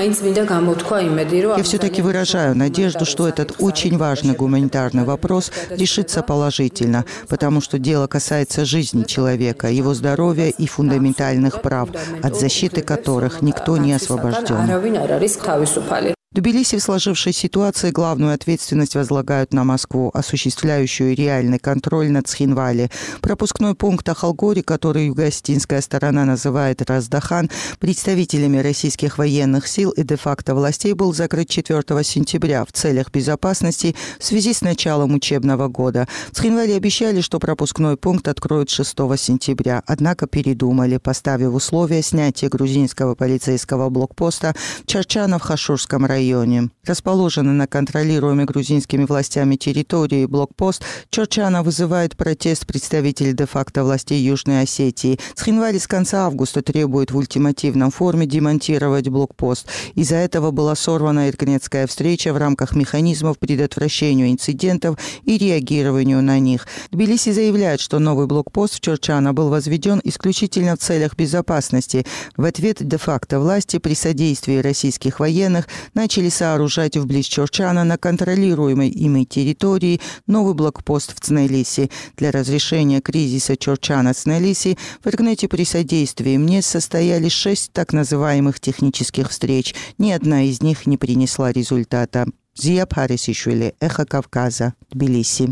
Я все-таки выражаю надежду, что этот очень важный гуманитарный вопрос решится положительно, потому что дело касается жизни человека, его здоровья и фундаментальных прав, от защиты которых никто не освобожден. В Тбилиси в сложившейся ситуации главную ответственность возлагают на Москву, осуществляющую реальный контроль над Цхинвале. Пропускной пункт Ахалгори, который юго-осетинская сторона называет Раздахан, представителями российских военных сил и де-факто властей был закрыт четвёртого сентября в целях безопасности в связи с началом учебного года. В Цхинвале обещали, что пропускной пункт откроют шестого сентября, однако передумали, поставив условия снятия грузинского полицейского блокпоста в Чарчано в Хашурском районе. районе. Расположенный на контролируемой грузинскими властями территории блокпост Чорчана вызывает протест представителей де-факто властей Южной Осетии. Схинвали с конца августа требует в ультимативном форме демонтировать блокпост. Из-за этого была сорвана Иркнетская встреча в рамках механизмов предотвращения инцидентов и реагированию на них. Тбилиси заявляет, что новый блокпост в Чорчана был возведен исключительно в целях безопасности. В ответ де-факто власти при содействии российских военных начали сооружать вблизи Чорчана на контролируемой ими территории новый блокпост в Цнелиси. Для разрешения кризиса Чорчана-Цнелиси в Иркнете при содействии МНЕС состоялись шесть так называемых технических встреч. Ни одна из них не принесла результата. Зия Парисишвили, Эхо Кавказа, Тбилиси.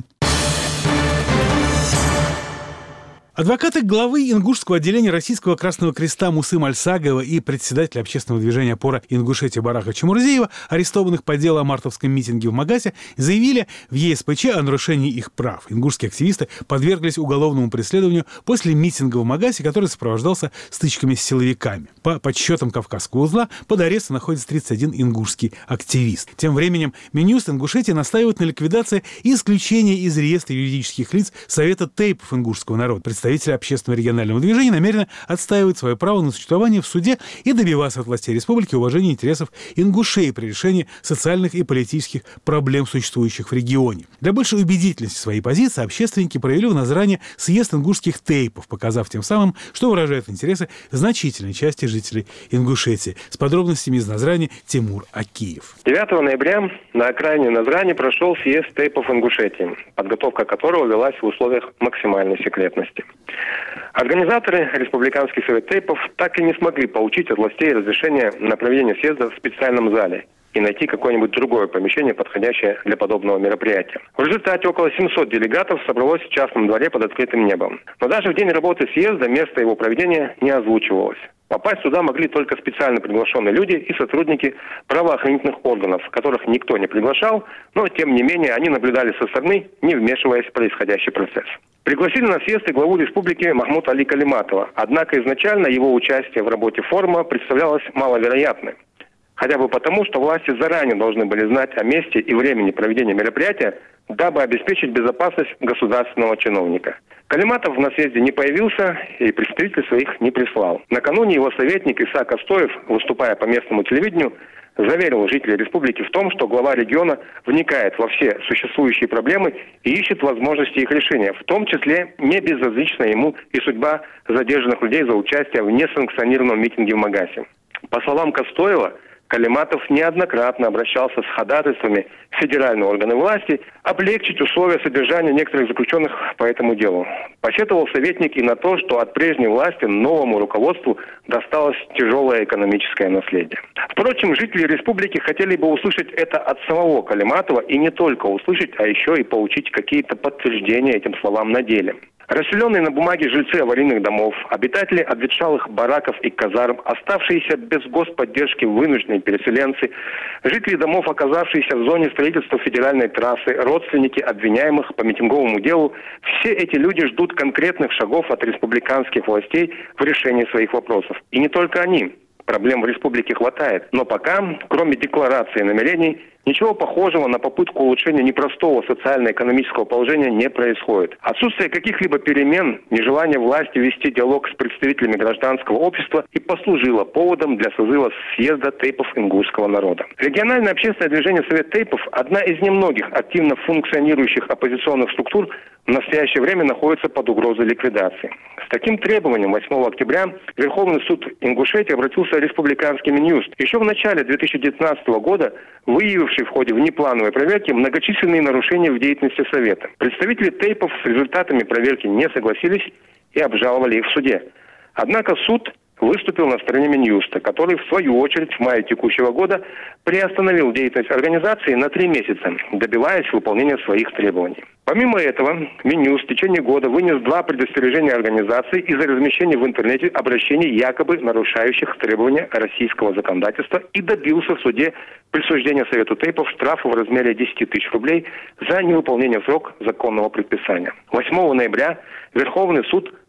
Адвокаты главы ингушского отделения Российского Красного Креста Мусы Мальсагова и председателя общественного движения «Опора Ингушетии» Бараха Чемурзиева, арестованных по делу о мартовском митинге в Магасе, заявили в ЕСПЧ о нарушении их прав. Ингушские активисты подверглись уголовному преследованию после митинга в Магасе, который сопровождался стычками с силовиками. По подсчетам Кавказского узла, под арестом находится тридцать один ингушский активист. Тем временем Минюст Ингушетии настаивает на ликвидации и исключении из реестра юридических лиц Совета тейпов ингушского народа. Представители общественного регионального движения намерены отстаивать свое право на существование в суде и добиваться от властей республики уважения интересов ингушей при решении социальных и политических проблем, существующих в регионе. Для большей убедительности своей позиции общественники провели в Назране съезд ингушских тейпов, показав тем самым, что выражает интересы значительной части жителей Ингушетии. С подробностями из Назрани Тимур Акиев. девятого ноября на окраине Назрани прошел съезд тейпов Ингушетии, подготовка которого велась в условиях максимальной секретности. Организаторы, Республиканский совет тейпов, так и не смогли получить от властей разрешение на проведение съезда в специальном зале и найти какое-нибудь другое помещение, подходящее для подобного мероприятия. В результате около семисот делегатов собралось в частном дворе под открытым небом. Но даже в день работы съезда место его проведения не озвучивалось. Попасть сюда могли только специально приглашенные люди и сотрудники правоохранительных органов, которых никто не приглашал, но тем не менее они наблюдали со стороны, не вмешиваясь в происходящий процесс. Пригласили на съезд и главу республики Махмуд Али Калиматова, однако изначально его участие в работе форума представлялось маловероятным. Хотя бы потому, что власти заранее должны были знать о месте и времени проведения мероприятия, дабы обеспечить безопасность государственного чиновника. Калиматов на съезде не появился и представителей своих не прислал. Накануне его советник Исаак Астоев, выступая по местному телевидению, заверил жителей республики в том, что глава региона вникает во все существующие проблемы и ищет возможности их решения, в том числе не безразлична ему и судьба задержанных людей за участие в несанкционированном митинге в Магасе. По словам Кастоева, Калиматов неоднократно обращался с ходатайствами в федеральные органы власти облегчить условия содержания некоторых заключенных по этому делу. Посетовал советник и на то, что от прежней власти новому руководству досталось тяжелое экономическое наследие. Впрочем, жители республики хотели бы услышать это от самого Калиматова и не только услышать, а еще и получить какие-то подтверждения этим словам на деле. Расселенные на бумаге жильцы аварийных домов, обитатели обветшалых бараков и казарм, оставшиеся без господдержки вынужденные переселенцы, жители домов, оказавшиеся в зоне строительства федеральной трассы, родственники обвиняемых по митинговому делу, все эти люди ждут конкретных шагов от республиканских властей в решении своих вопросов. И не только они. Проблем в республике хватает. Но пока, кроме декларации намерений, ничего похожего на попытку улучшения непростого социально-экономического положения не происходит. Отсутствие каких-либо перемен, нежелание власти вести диалог с представителями гражданского общества и послужило поводом для созыва съезда тейпов ингушского народа. Региональное общественное движение Совет тейпов – одна из немногих активно функционирующих оппозиционных структур, в настоящее время находится под угрозой ликвидации. С таким требованием восьмого октября Верховный суд Ингушетии обратился в республиканский Минюст. Еще в начале две тысячи девятнадцатого года, выявивший в ходе внеплановой проверки многочисленные нарушения в деятельности Совета. Представители тейпов с результатами проверки не согласились и обжаловали их в суде. Однако суд выступил на стороне Минюста, который, в свою очередь, в мае текущего года приостановил деятельность организации на три месяца, добиваясь выполнения своих требований. Помимо этого, Минюст в течение года вынес два предостережения организации из-за размещения в интернете обращений, якобы нарушающих требования российского законодательства, и добился в суде присуждения Совету тейпов штрафа в размере десять тысяч рублей за невыполнение в срок законного предписания. восьмого ноября Верховный суд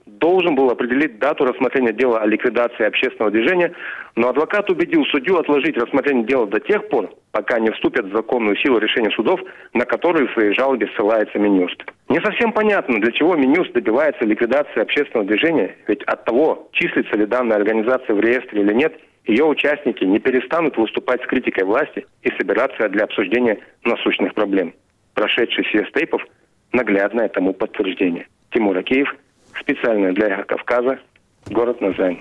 должен был определить дату рассмотрения дела о ликвидации общественного движения, но адвокат убедил судью отложить рассмотрение дела до тех пор, пока не вступят в законную силу решения судов, на которые в своей жалобе ссылается Минюст. Не совсем понятно, для чего Минюст добивается ликвидации общественного движения, ведь от того, числится ли данная организация в реестре или нет, ее участники не перестанут выступать с критикой власти и собираться для обсуждения насущных проблем. Прошедший съезд тейпов – наглядное тому подтверждение. Тимур Акеев, специально для «Эхо Кавказа», город Назань.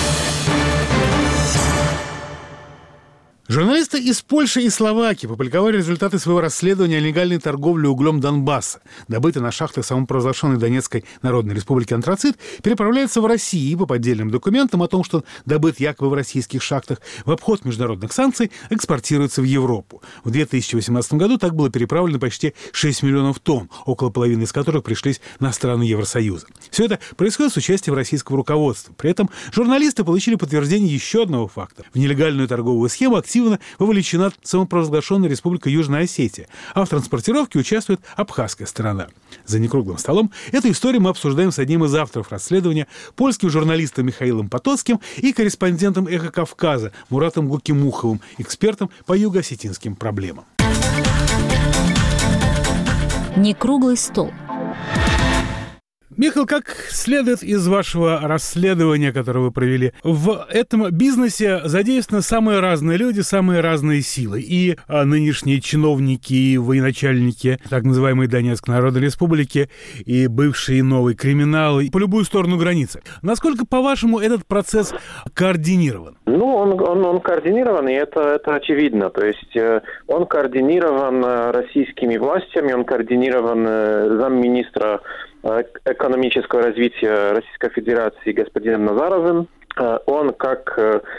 Журналисты из Польши и Словакии опубликовали результаты своего расследования о нелегальной торговле углем Донбасса. Добытый на шахтах самопровозглашенной Донецкой Народной Республики антрацит переправляется в Россию по поддельным документам о том, что добыт якобы в российских шахтах, в обход международных санкций экспортируется в Европу. В две тысячи восемнадцатом году так было переправлено почти шесть миллионов тонн, около половины из которых пришлись на страны Евросоюза. Все это происходит с участием российского руководства. При этом журналисты получили подтверждение еще одного факта. В нелегальную торговую схему активно вовлечена самопровозглашенная Республика Южная Осетия, а в транспортировке участвует абхазская сторона. За некруглым столом эту историю мы обсуждаем с одним из авторов расследования, польским журналистом Михаилом Потоцким и корреспондентом «Эхо Кавказа» Муратом Гукимуховым, экспертом по юго-осетинским проблемам. Некруглый стол. Михаил, как следует из вашего расследования, которое вы провели, в этом бизнесе задействованы самые разные люди, самые разные силы. И а, нынешние чиновники, и военачальники так называемой Донецкой Народной Республики, и бывший новый криминал, и по любую сторону границы. Насколько, по-вашему, этот процесс координирован? Ну, он, он, он координирован, и это, это очевидно. То есть э, он координирован э, российскими властями, он координирован э, замминистра экономического развития Российской Федерации господином Назаровым. Он как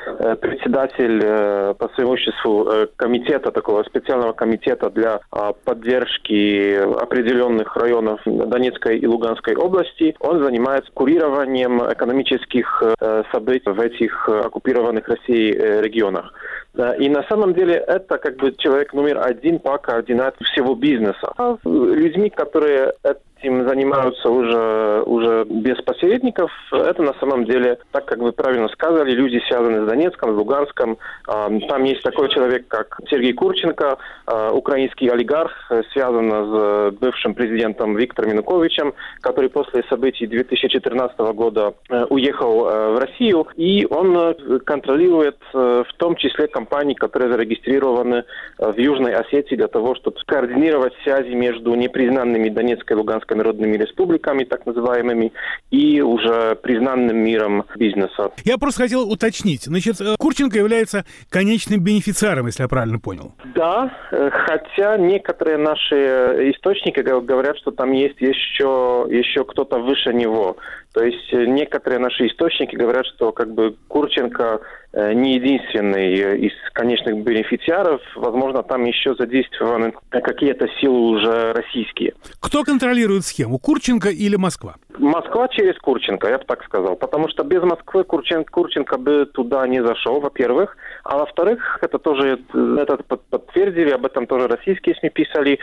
председатель по преимуществу комитета, такого специального комитета для поддержки определенных районов Донецкой и Луганской области, он занимается курированием экономических событий в этих оккупированных Россией регионах. И на самом деле это как бы человек номер один по координации всего бизнеса. А людьми, которые этим занимаются уже, уже без посредников, это на самом деле, так как вы правильно сказали, люди связаны с Донецком, с Луганском. Там есть такой человек, как Сергей Курченко, украинский олигарх, связан с бывшим президентом Виктором Януковичем, который после событий две тысячи четырнадцатого года уехал в Россию, и он контролирует в том числе компании, которые зарегистрированы в Южной Осетии для того, чтобы координировать связи между непризнанными Донецкой и Луганской народными республиками, так называемыми, и уже признанным миром бизнеса. Я просто хотел уточнить. Значит, Курченко является конечным бенефициаром, если я правильно понял. Да, хотя некоторые наши источники говорят, что там есть еще, еще кто-то выше него. То есть некоторые наши источники говорят, что как бы Курченко не единственный из конечных бенефициаров. Возможно, там еще задействованы какие-то силы уже российские. Кто контролирует схему, Курченко или Москва? Москва через Курченко, я бы так сказал. Потому что без Москвы Курченко, Курченко бы туда не зашел, во-первых. А во-вторых, это тоже это подтвердили, об этом тоже российские СМИ писали,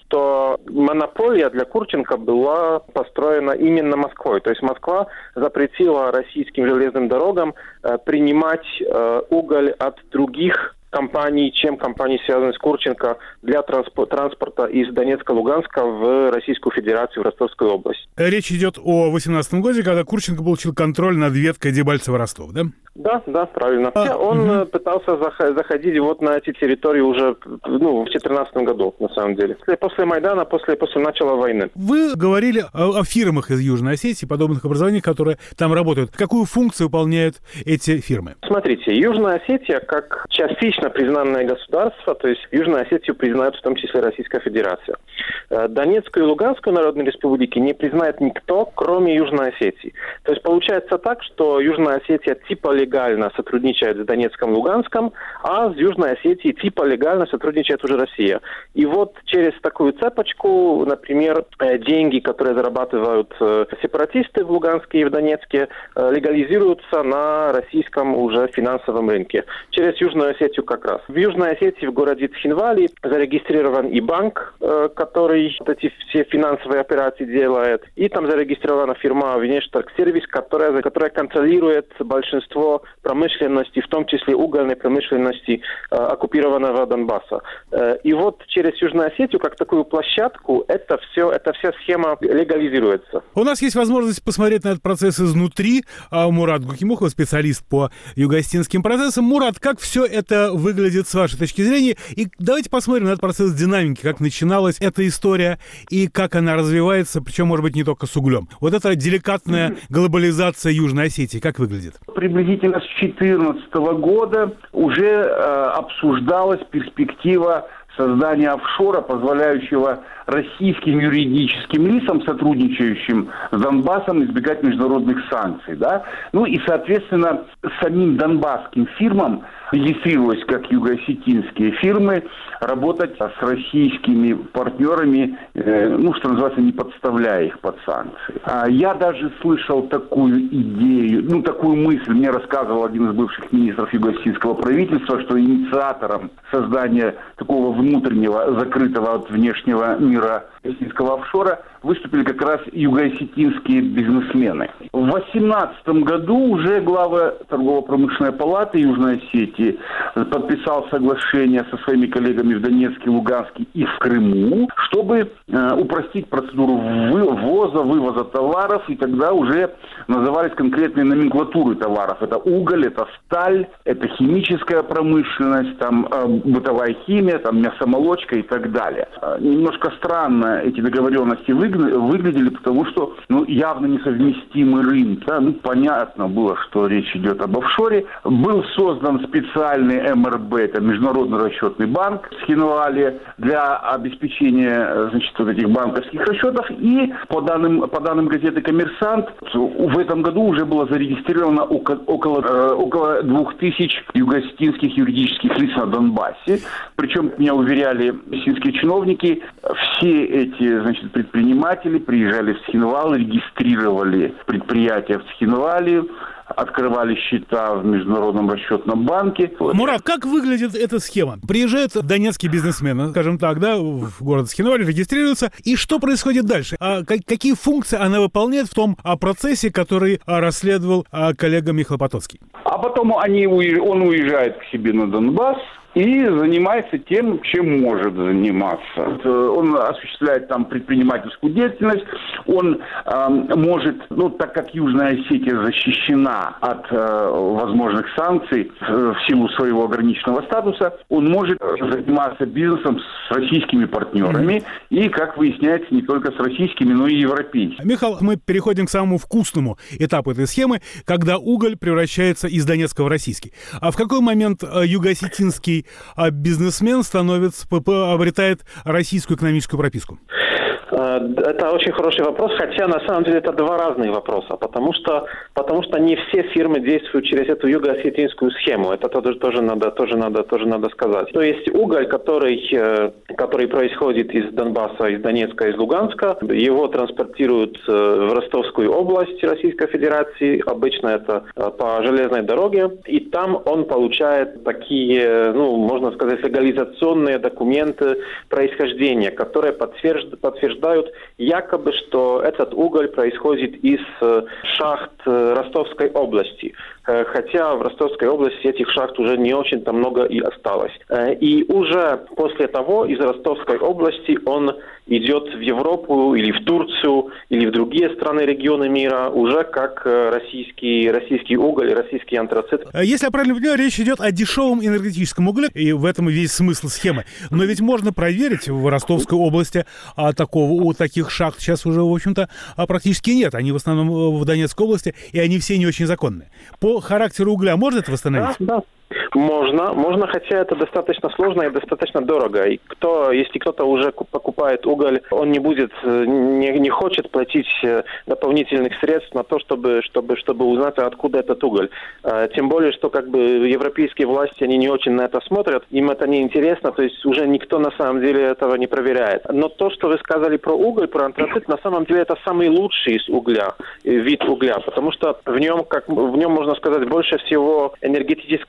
что монополия для Курченко была построена именно Москвой. То есть Москва запретила российским железным дорогам э, принимать э, уголь от других компаний, чем компании, связанные с Курченко, для транспорта из Донецка-Луганска в Российскую Федерацию, в Ростовскую область. Речь идет о восемнадцатом году, когда Курченко получил контроль над веткой Дебальцево-Ростов, да? Да, да, правильно. А, Он угу. пытался заходить вот на эти территории уже ну, в две тысячи четырнадцатом году, на самом деле. После Майдана, после, после начала войны. Вы говорили о, о фирмах из Южной Осетии, подобных образований, которые там работают. Какую функцию выполняют эти фирмы? Смотрите, Южная Осетия, как частично признанное государство, то есть Южную Осетию признают в том числе Российская Федерация. Донецкую и Луганскую Народные Республики не признает никто, кроме Южной Осетии. То есть получается так, что Южная Осетия типа легально сотрудничает с Донецком и Луганском, а с Южной Осетией типа легально сотрудничает уже Россия. И вот через такую цепочку, например, деньги, которые зарабатывают сепаратисты в Луганске и в Донецке, легализируются на российском уже финансовом рынке. Через Южную Осетию как раз. В Южной Осетии, в городе Цхинвали, зарегистрирован и банк, который вот эти все финансовые операции делает. И там зарегистрирована фирма Внешторг Сервис, которая, которая контролирует большинство промышленности, в том числе угольной промышленности оккупированного Донбасса. И вот через Южную Осетию, как такую площадку, это все, эта вся схема легализируется. У нас есть возможность посмотреть на этот процесс изнутри. Мурат Гукимухов, специалист по юго-осетинским процессам. Мурат, как все это выглядит с вашей точки зрения? И давайте посмотрим на этот процесс динамики, как начиналась эта история и как она развивается, причем, может быть, не только с углем. Вот эта деликатная глобализация Южной Осетии, как выглядит? Приблизительно с две тысячи четырнадцатого года уже э, обсуждалась перспектива создания офшора, позволяющего российским юридическим лицам, сотрудничающим с Донбассом, избегать международных санкций. Да? Ну и, соответственно, самим донбасским фирмам, регистрируясь как юго-осетинские фирмы, работать с российскими партнерами, э, ну, что называется, не подставляя их под санкции. А я даже слышал такую идею, ну, такую мысль, мне рассказывал один из бывших министров юго-осетинского правительства, что инициатором создания такого внутреннего, закрытого от внешнего мира осетинского офшора выступили как раз юго-осетинские бизнесмены. В две тысячи восемнадцатом году уже глава торгово-промышленной палаты Южной Осетии подписал соглашение со своими коллегами в Донецке, Луганске и в Крыму, чтобы э, упростить процедуру ввоза, вывоза товаров, и тогда уже назывались конкретные номенклатуры товаров. Это уголь, это сталь, это химическая промышленность, там э, бытовая химия, там мясомолочка и так далее. Э, немножко странно эти договоренности вы выглядели, потому что ну, явно несовместимы рынки. Да? Ну, понятно было, что речь идет об офшоре. Был создан специальный эм эр бэ, это Международный расчетный банк в Цхинвале, для обеспечения значит, вот этих банковских расчетов. И по данным, по данным газеты «Коммерсант», в этом году уже было зарегистрировано около, около, около двух тысяч юго-осетинских юридических лиц на Донбассе. Причем, меня уверяли осетинские чиновники, все эти значит, предприниматели приезжали в Цхинвал, регистрировали предприятия в Цхинвале, открывали счета в Международном расчетном банке. Мурат, как выглядит эта схема? Приезжают донецкие бизнесмены, скажем так, да, в город Цхинвале, регистрируются, и что происходит дальше? А какие функции она выполняет в том процессе, который расследовал коллега Михаил Потоцкий? А потом они, он уезжает к себе на Донбасс и занимается тем, чем может заниматься. Он осуществляет там предпринимательскую деятельность, он э, может, ну так как Южная Осетия защищена от э, возможных санкций э, в силу своего ограниченного статуса, он может заниматься бизнесом с российскими партнерами mm-hmm. и, как выясняется, не только с российскими, но и европейскими. Михаил, мы переходим к самому вкусному этапу этой схемы, когда уголь превращается из Донецка в российский. А в какой момент юго-осетинский бизнесмен становится, обретает российскую экономическую прописку? Это очень хороший вопрос, хотя на самом деле это два разных вопроса, потому что, потому что не все фирмы действуют через эту юго-осетинскую схему. Это тоже, тоже, надо, тоже, надо, тоже надо сказать. То есть уголь, который, который происходит из Донбасса, из Донецка, из Луганска, его транспортируют в Ростовскую область Российской Федерации, обычно это по железной дороге, и там он получает такие, ну, можно сказать, легализационные документы происхождения, которые подтверждают, подтверждают якобы, что этот уголь происходит из шахт Ростовской области. Хотя в Ростовской области этих шахт уже не очень-то много и осталось. И уже после того из Ростовской области он идет в Европу или в Турцию или в другие страны, регионы мира уже как российский, российский уголь и российский антрацит. Если я правильно понимаю, речь идет о дешевом энергетическом угле, и в этом весь смысл схемы. Но ведь можно проверить в Ростовской области а, такого, у таких шахт сейчас уже, в общем-то, практически нет. Они в основном в Донецкой области, и они все не очень законные. По характеру угля можно это восстановить? Да, да. Можно, можно, хотя это достаточно сложно и достаточно дорого. И кто, если кто-то уже покупает уголь, он не будет, не, не хочет платить дополнительных средств на то, чтобы, чтобы, чтобы узнать, откуда этот уголь. Тем более, что как бы европейские власти, они не очень на это смотрят, им это не интересно, то есть уже никто на самом деле этого не проверяет. Но то, что вы сказали про уголь, про антрацит, на самом деле это самый лучший из угля, вид угля, потому что в нем, как, в нем, можно сказать, больше всего энергетической мощи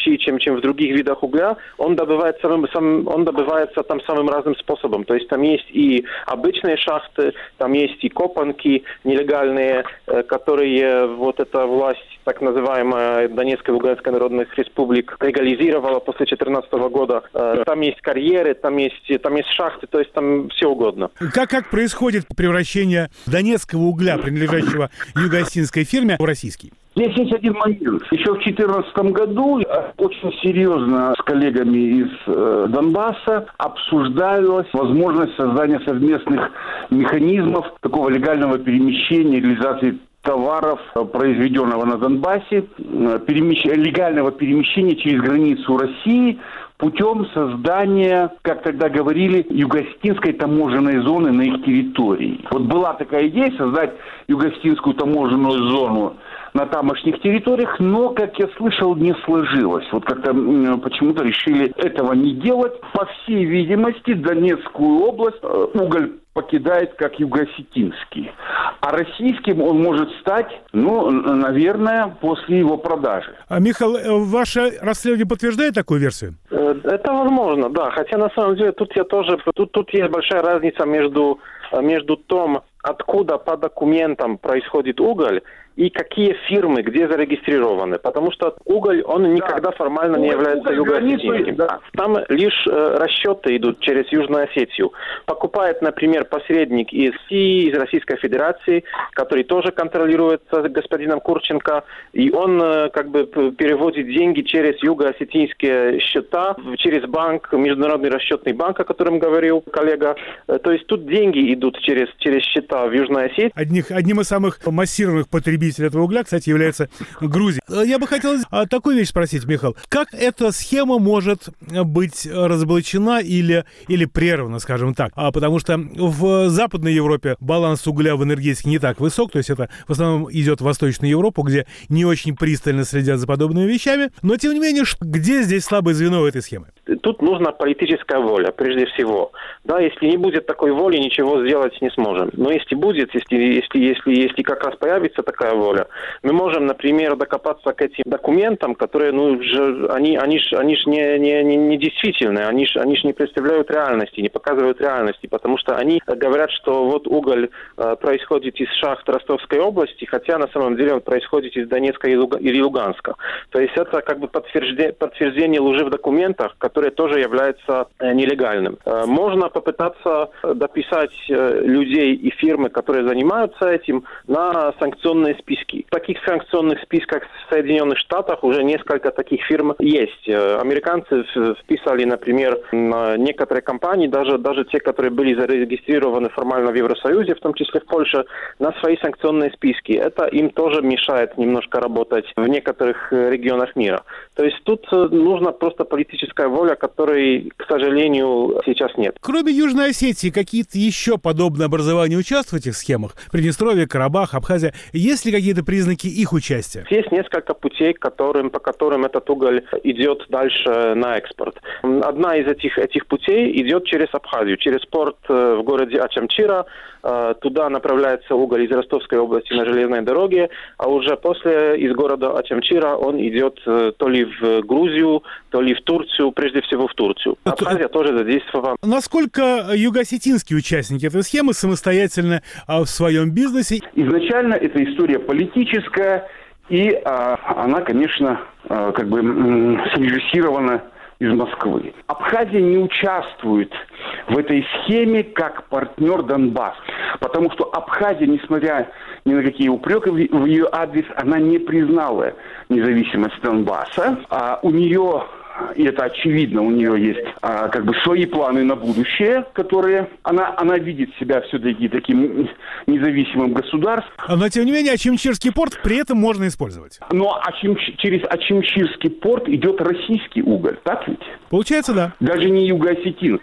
случае, чем, чем в других видах угля, он добывается, самым, сам, он добывается там самым разным способом. То есть там есть и обычные шахты, там есть и копанки нелегальные, которые вот эта власть, так называемая Донецкая и Луганская народных республик, легализировала после две тысячи четырнадцатого года. Там есть карьеры, там есть, там есть шахты, то есть там все угодно. Как, как происходит превращение донецкого угля, принадлежащего юго-осетинской фирме, в российский? Здесь есть один момент. Еще в две тысячи четырнадцатом году очень серьезно с коллегами из э, Донбасса обсуждалась возможность создания совместных механизмов такого легального перемещения, реализации товаров, произведенного на Донбассе, перемещ... легального перемещения через границу России путем создания, как тогда говорили, юго-осетинской таможенной зоны на их территории. Вот была такая идея создать юго-осетинскую таможенную зону на тамошних территориях, но, как я слышал, не сложилось. Вот как-то почему-то решили этого не делать. По всей видимости, Донецкую область уголь покидает как юго-осетинский. А российским он может стать, ну, наверное, после его продажи. А, Михаил, ваше расследование подтверждает такую версию? Это возможно, да. Хотя, на самом деле, тут я тоже... Тут, тут есть большая разница между, между том, откуда по документам происходит уголь, и какие фирмы, где зарегистрированы. Потому что уголь, он никогда да. формально уголь, не является юго-осетинским. Да. Там лишь э, расчеты идут через Южную Осетию. Покупает, например, посредник из России, из Российской Федерации, который тоже контролируется господином Курченко, и он э, как бы переводит деньги через юго-осетинские счета, через банк, Международный расчетный банк, о котором говорил коллега. Э, то есть тут деньги идут через, через счета в Южной Осетии. Одних, одним из самых массированных потребителей этого угля, кстати, является Грузия. Я бы хотел такую вещь спросить, Михаил. Как эта схема может быть разоблачена или, или прервана, скажем так? А потому что в Западной Европе баланс угля в энергетике не так высок, то есть это в основном идет в Восточную Европу, где не очень пристально следят за подобными вещами. Но, тем не менее, где здесь слабое звено этой схемы? Тут нужна политическая воля, прежде всего. Да, если не будет такой воли, ничего сделать не сможем. Но если будет, если, если, если, если как раз появится такая воля, мы можем, например, докопаться к этим документам, которые, ну, же, они, они ж, они ж не, не, не, не действительны, они ж, они ж не представляют реальности, не показывают реальности, потому что они говорят, что вот уголь э, происходит из шахт Ростовской области, хотя на самом деле он происходит из Донецка или Луганска. То есть это как бы подтверждение, подтверждение лжи в документах, которые тоже являются э, нелегальным. Э, можно попытаться дописать э, людей и фирмы, которые занимаются этим, на санкционные списки. В таких санкционных списках в Соединенных Штатах уже несколько таких фирм есть. Американцы вписали, например, некоторые компании, даже, даже те, которые были зарегистрированы формально в Евросоюзе, в том числе в Польше, на свои санкционные списки. Это им тоже мешает немножко работать в некоторых регионах мира. То есть тут нужна просто политическая воля, которой, к сожалению, сейчас нет. Кроме Южной Осетии, какие-то еще подобные образования участвуют в этих схемах? Приднестровье, Карабах, Абхазия. Есть ли какие-то признаки их участия? Есть несколько путей, которым, по которым этот уголь идет дальше на экспорт. Одна из этих, этих путей идет через Абхазию, через порт в городе Ачамчира. Туда направляется уголь из Ростовской области на железной дороге, а уже после из города Ачамчира он идет то ли в Грузию, то ли в Турцию, прежде всего в Турцию. Абхазия тоже задействована. Насколько юго-осетинские участники этой схемы самостоятельны в своем бизнесе? Изначально эта история политическая, и а, она, конечно, а, как бы м- срежиссирована из Москвы. Абхазия не участвует в этой схеме как партнер Донбасса, потому что Абхазия, несмотря ни на какие упреки в ее адрес, она не признала независимость Донбасса, а у нее... И это очевидно, у нее есть а, как бы свои планы на будущее, которые она, она видит себя все-таки таким независимым государством. Но, тем не менее, Ачимчирский порт при этом можно использовать. Но Ачим, через Ачимчирский порт идет российский уголь, так ведь? Получается, да. Даже не юго-осетинский.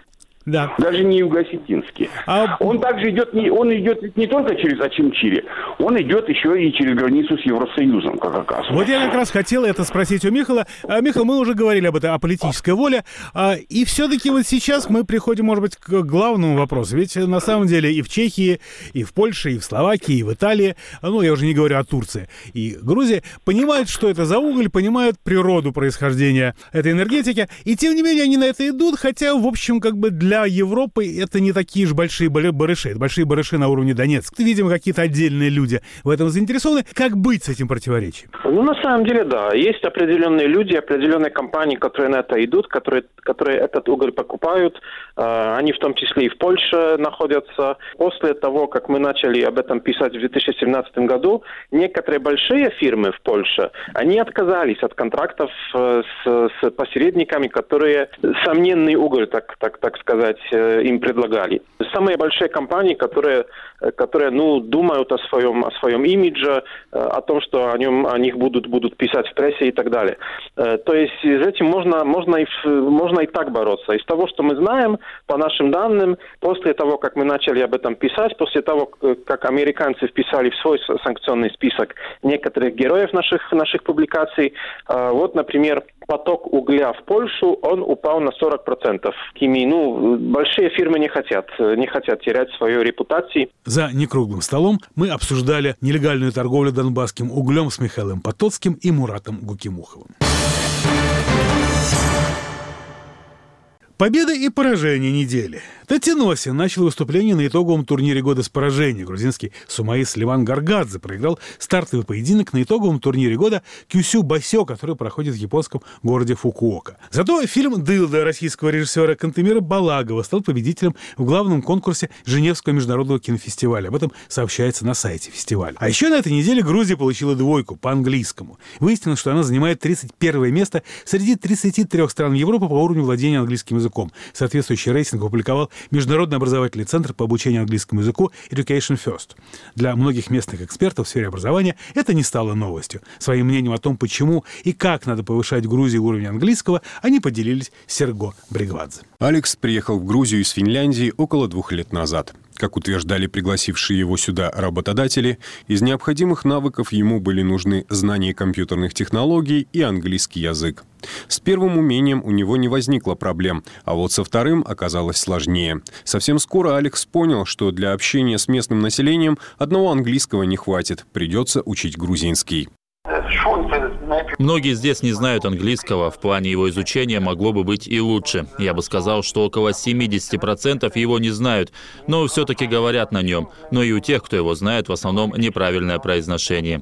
Да. Даже не юго-осетинский. А... Он также идет не, он идет не только через Ачимчири, он идет еще и через границу с Евросоюзом, как оказывается. Вот я как раз хотел это спросить у Михаила. А, Михаил, мы уже говорили об этом, о политической воле. А, и все-таки вот сейчас мы приходим, может быть, к главному вопросу. Ведь на самом деле и в Чехии, и в Польше, и в Словакии, и в Италии, ну, я уже не говорю о Турции, и Грузии, понимают, что это за уголь, понимают природу происхождения этой энергетики, и тем не менее они на это идут, хотя, в общем, как бы для Европы это не такие же большие барыши, это большие барыши на уровне Донецка. Видимо, какие-то отдельные люди в этом заинтересованы. Как быть с этим противоречием? Ну, на самом деле, да. Есть определенные люди, определенные компании, которые на это идут, которые, которые этот уголь покупают. Они в том числе и в Польше находятся. После того, как мы начали об этом писать в две тысячи семнадцатом году, некоторые большие фирмы в Польше, они отказались от контрактов с, с посредниками, которые сомненный уголь, так, так, так сказать, им предлагали. Самые большие компании, которые, которые ну, думают о своем, о своем имидже, о том, что о, нем, о них будут, будут писать в прессе и так далее. То есть с этим можно, можно, и, можно и так бороться. Из того, что мы знаем, по нашим данным, после того, как мы начали об этом писать, после того, как американцы вписали в свой санкционный список некоторых героев наших, наших публикаций, вот, например, поток угля в Польшу, он упал на сорок процентов. Химии, ну, большие фирмы не хотят, не хотят терять свою репутацию. За некруглым столом мы обсуждали нелегальную торговлю донбасским углем с Михаилом Потоцким и Муратом Гукимуховым. Победы и поражения недели. Татиноси начал выступление на итоговом турнире года с поражения. Грузинский сумаист Ливан Гаргадзе проиграл стартовый поединок на итоговом турнире года Кюсю Басё, который проходит в японском городе Фукуока. Зато фильм «Дылда» российского режиссера Кантемира Балагова стал победителем в главном конкурсе Женевского международного кинофестиваля. Об этом сообщается на сайте фестиваля. А еще на этой неделе Грузия получила двойку по английскому. Выяснилось, что она занимает тридцать первое место среди тридцати трёх стран Европы по уровню владения английским языком. Соответствующий рейтинг опубликовал Международный образовательный центр по обучению английскому языку Education First. Для многих местных экспертов в сфере образования это не стало новостью. Своим мнением о том, почему и как надо повышать в Грузии уровень английского, они поделились с Серго Бригвадзе. Алекс приехал в Грузию из Финляндии около двух лет назад. Как утверждали пригласившие его сюда работодатели, из необходимых навыков ему были нужны знания компьютерных технологий и английский язык. С первым умением у него не возникло проблем, а вот со вторым оказалось сложнее. Совсем скоро Алекс понял, что для общения с местным населением одного английского не хватит, придется учить грузинский. Многие здесь не знают английского, в плане его изучения могло бы быть и лучше. Я бы сказал, что около семьдесят процентов его не знают, но все-таки говорят на нем. Но и у тех, кто его знает, в основном неправильное произношение.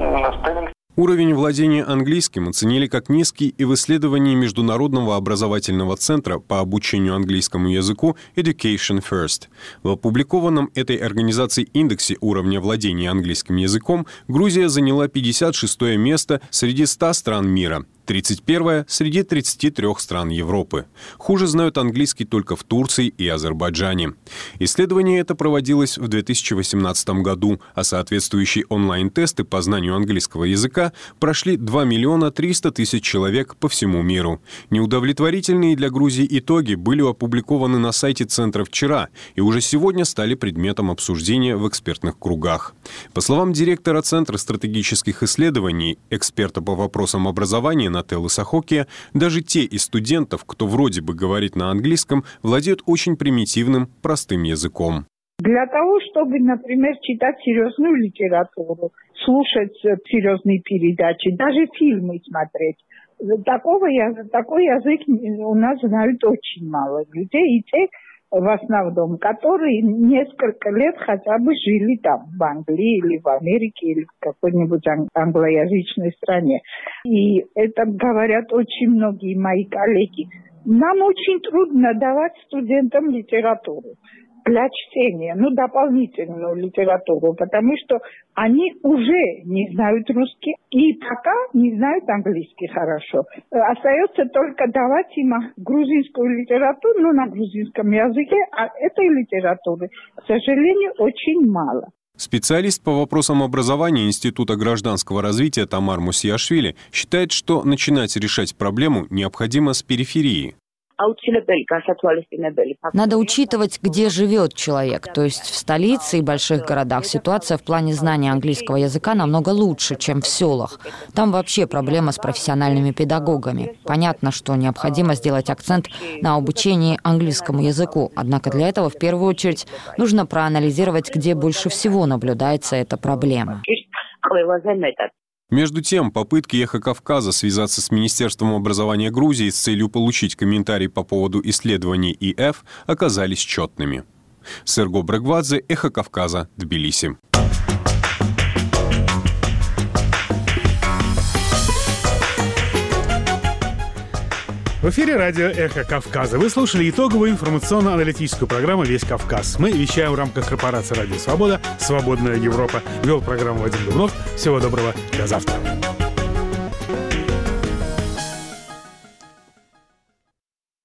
Уровень владения английским оценили как низкий и в исследовании Международного образовательного центра по обучению английскому языку Education First. В опубликованном этой организацией индексе уровня владения английским языком Грузия заняла пятьдесят шестое место среди ста стран мира, тридцать первое среди тридцати трёх стран Европы. Хуже знают английский только в Турции и Азербайджане. Исследование это проводилось в две тысячи восемнадцатом году, а соответствующие онлайн-тесты по знанию английского языка прошли два миллиона триста тысяч человек по всему миру. Неудовлетворительные для Грузии итоги были опубликованы на сайте Центра вчера и уже сегодня стали предметом обсуждения в экспертных кругах. По словам директора Центра стратегических исследований, эксперта по вопросам образования Нателлы Сахокия, даже те из студентов, кто вроде бы говорит на английском, владеют очень примитивным, простым языком. Для того, чтобы, например, читать серьезную литературу, слушать серьезные передачи, даже фильмы смотреть, такого, такой язык у нас знают очень мало людей, и те, в основном, которые несколько лет хотя бы жили там, в Англии или в Америке, или в какой-нибудь англоязычной стране. И это говорят очень многие мои коллеги. Нам очень трудно давать студентам литературу для чтения, ну, дополнительную литературу, потому что они уже не знают русский и пока не знают английский хорошо. Остается только давать им грузинскую литературу, ну, на грузинском языке, а этой литературы, к сожалению, очень мало. Специалист по вопросам образования Института гражданского развития Тамар Мусиашвили считает, что начинать решать проблему необходимо с периферии. Надо учитывать, где живет человек. То есть в столице и больших городах ситуация в плане знания английского языка намного лучше, чем в селах. Там вообще проблема с профессиональными педагогами. Понятно, что необходимо сделать акцент на обучении английскому языку. Однако для этого в первую очередь нужно проанализировать, где больше всего наблюдается эта проблема. Между тем, попытки «Эхо Кавказа» связаться с Министерством образования Грузии с целью получить комментарий по поводу исследований ИФ оказались четными. Серго Брегвадзе, «Эхо Кавказа», Тбилиси. В эфире радио «Эхо Кавказа». Вы слушали итоговую информационно-аналитическую программу «Весь Кавказ». Мы вещаем в рамках корпорации «Радио Свобода», «Свободная Европа». Вел программу Вадим Дубнов. Всего доброго. До завтра.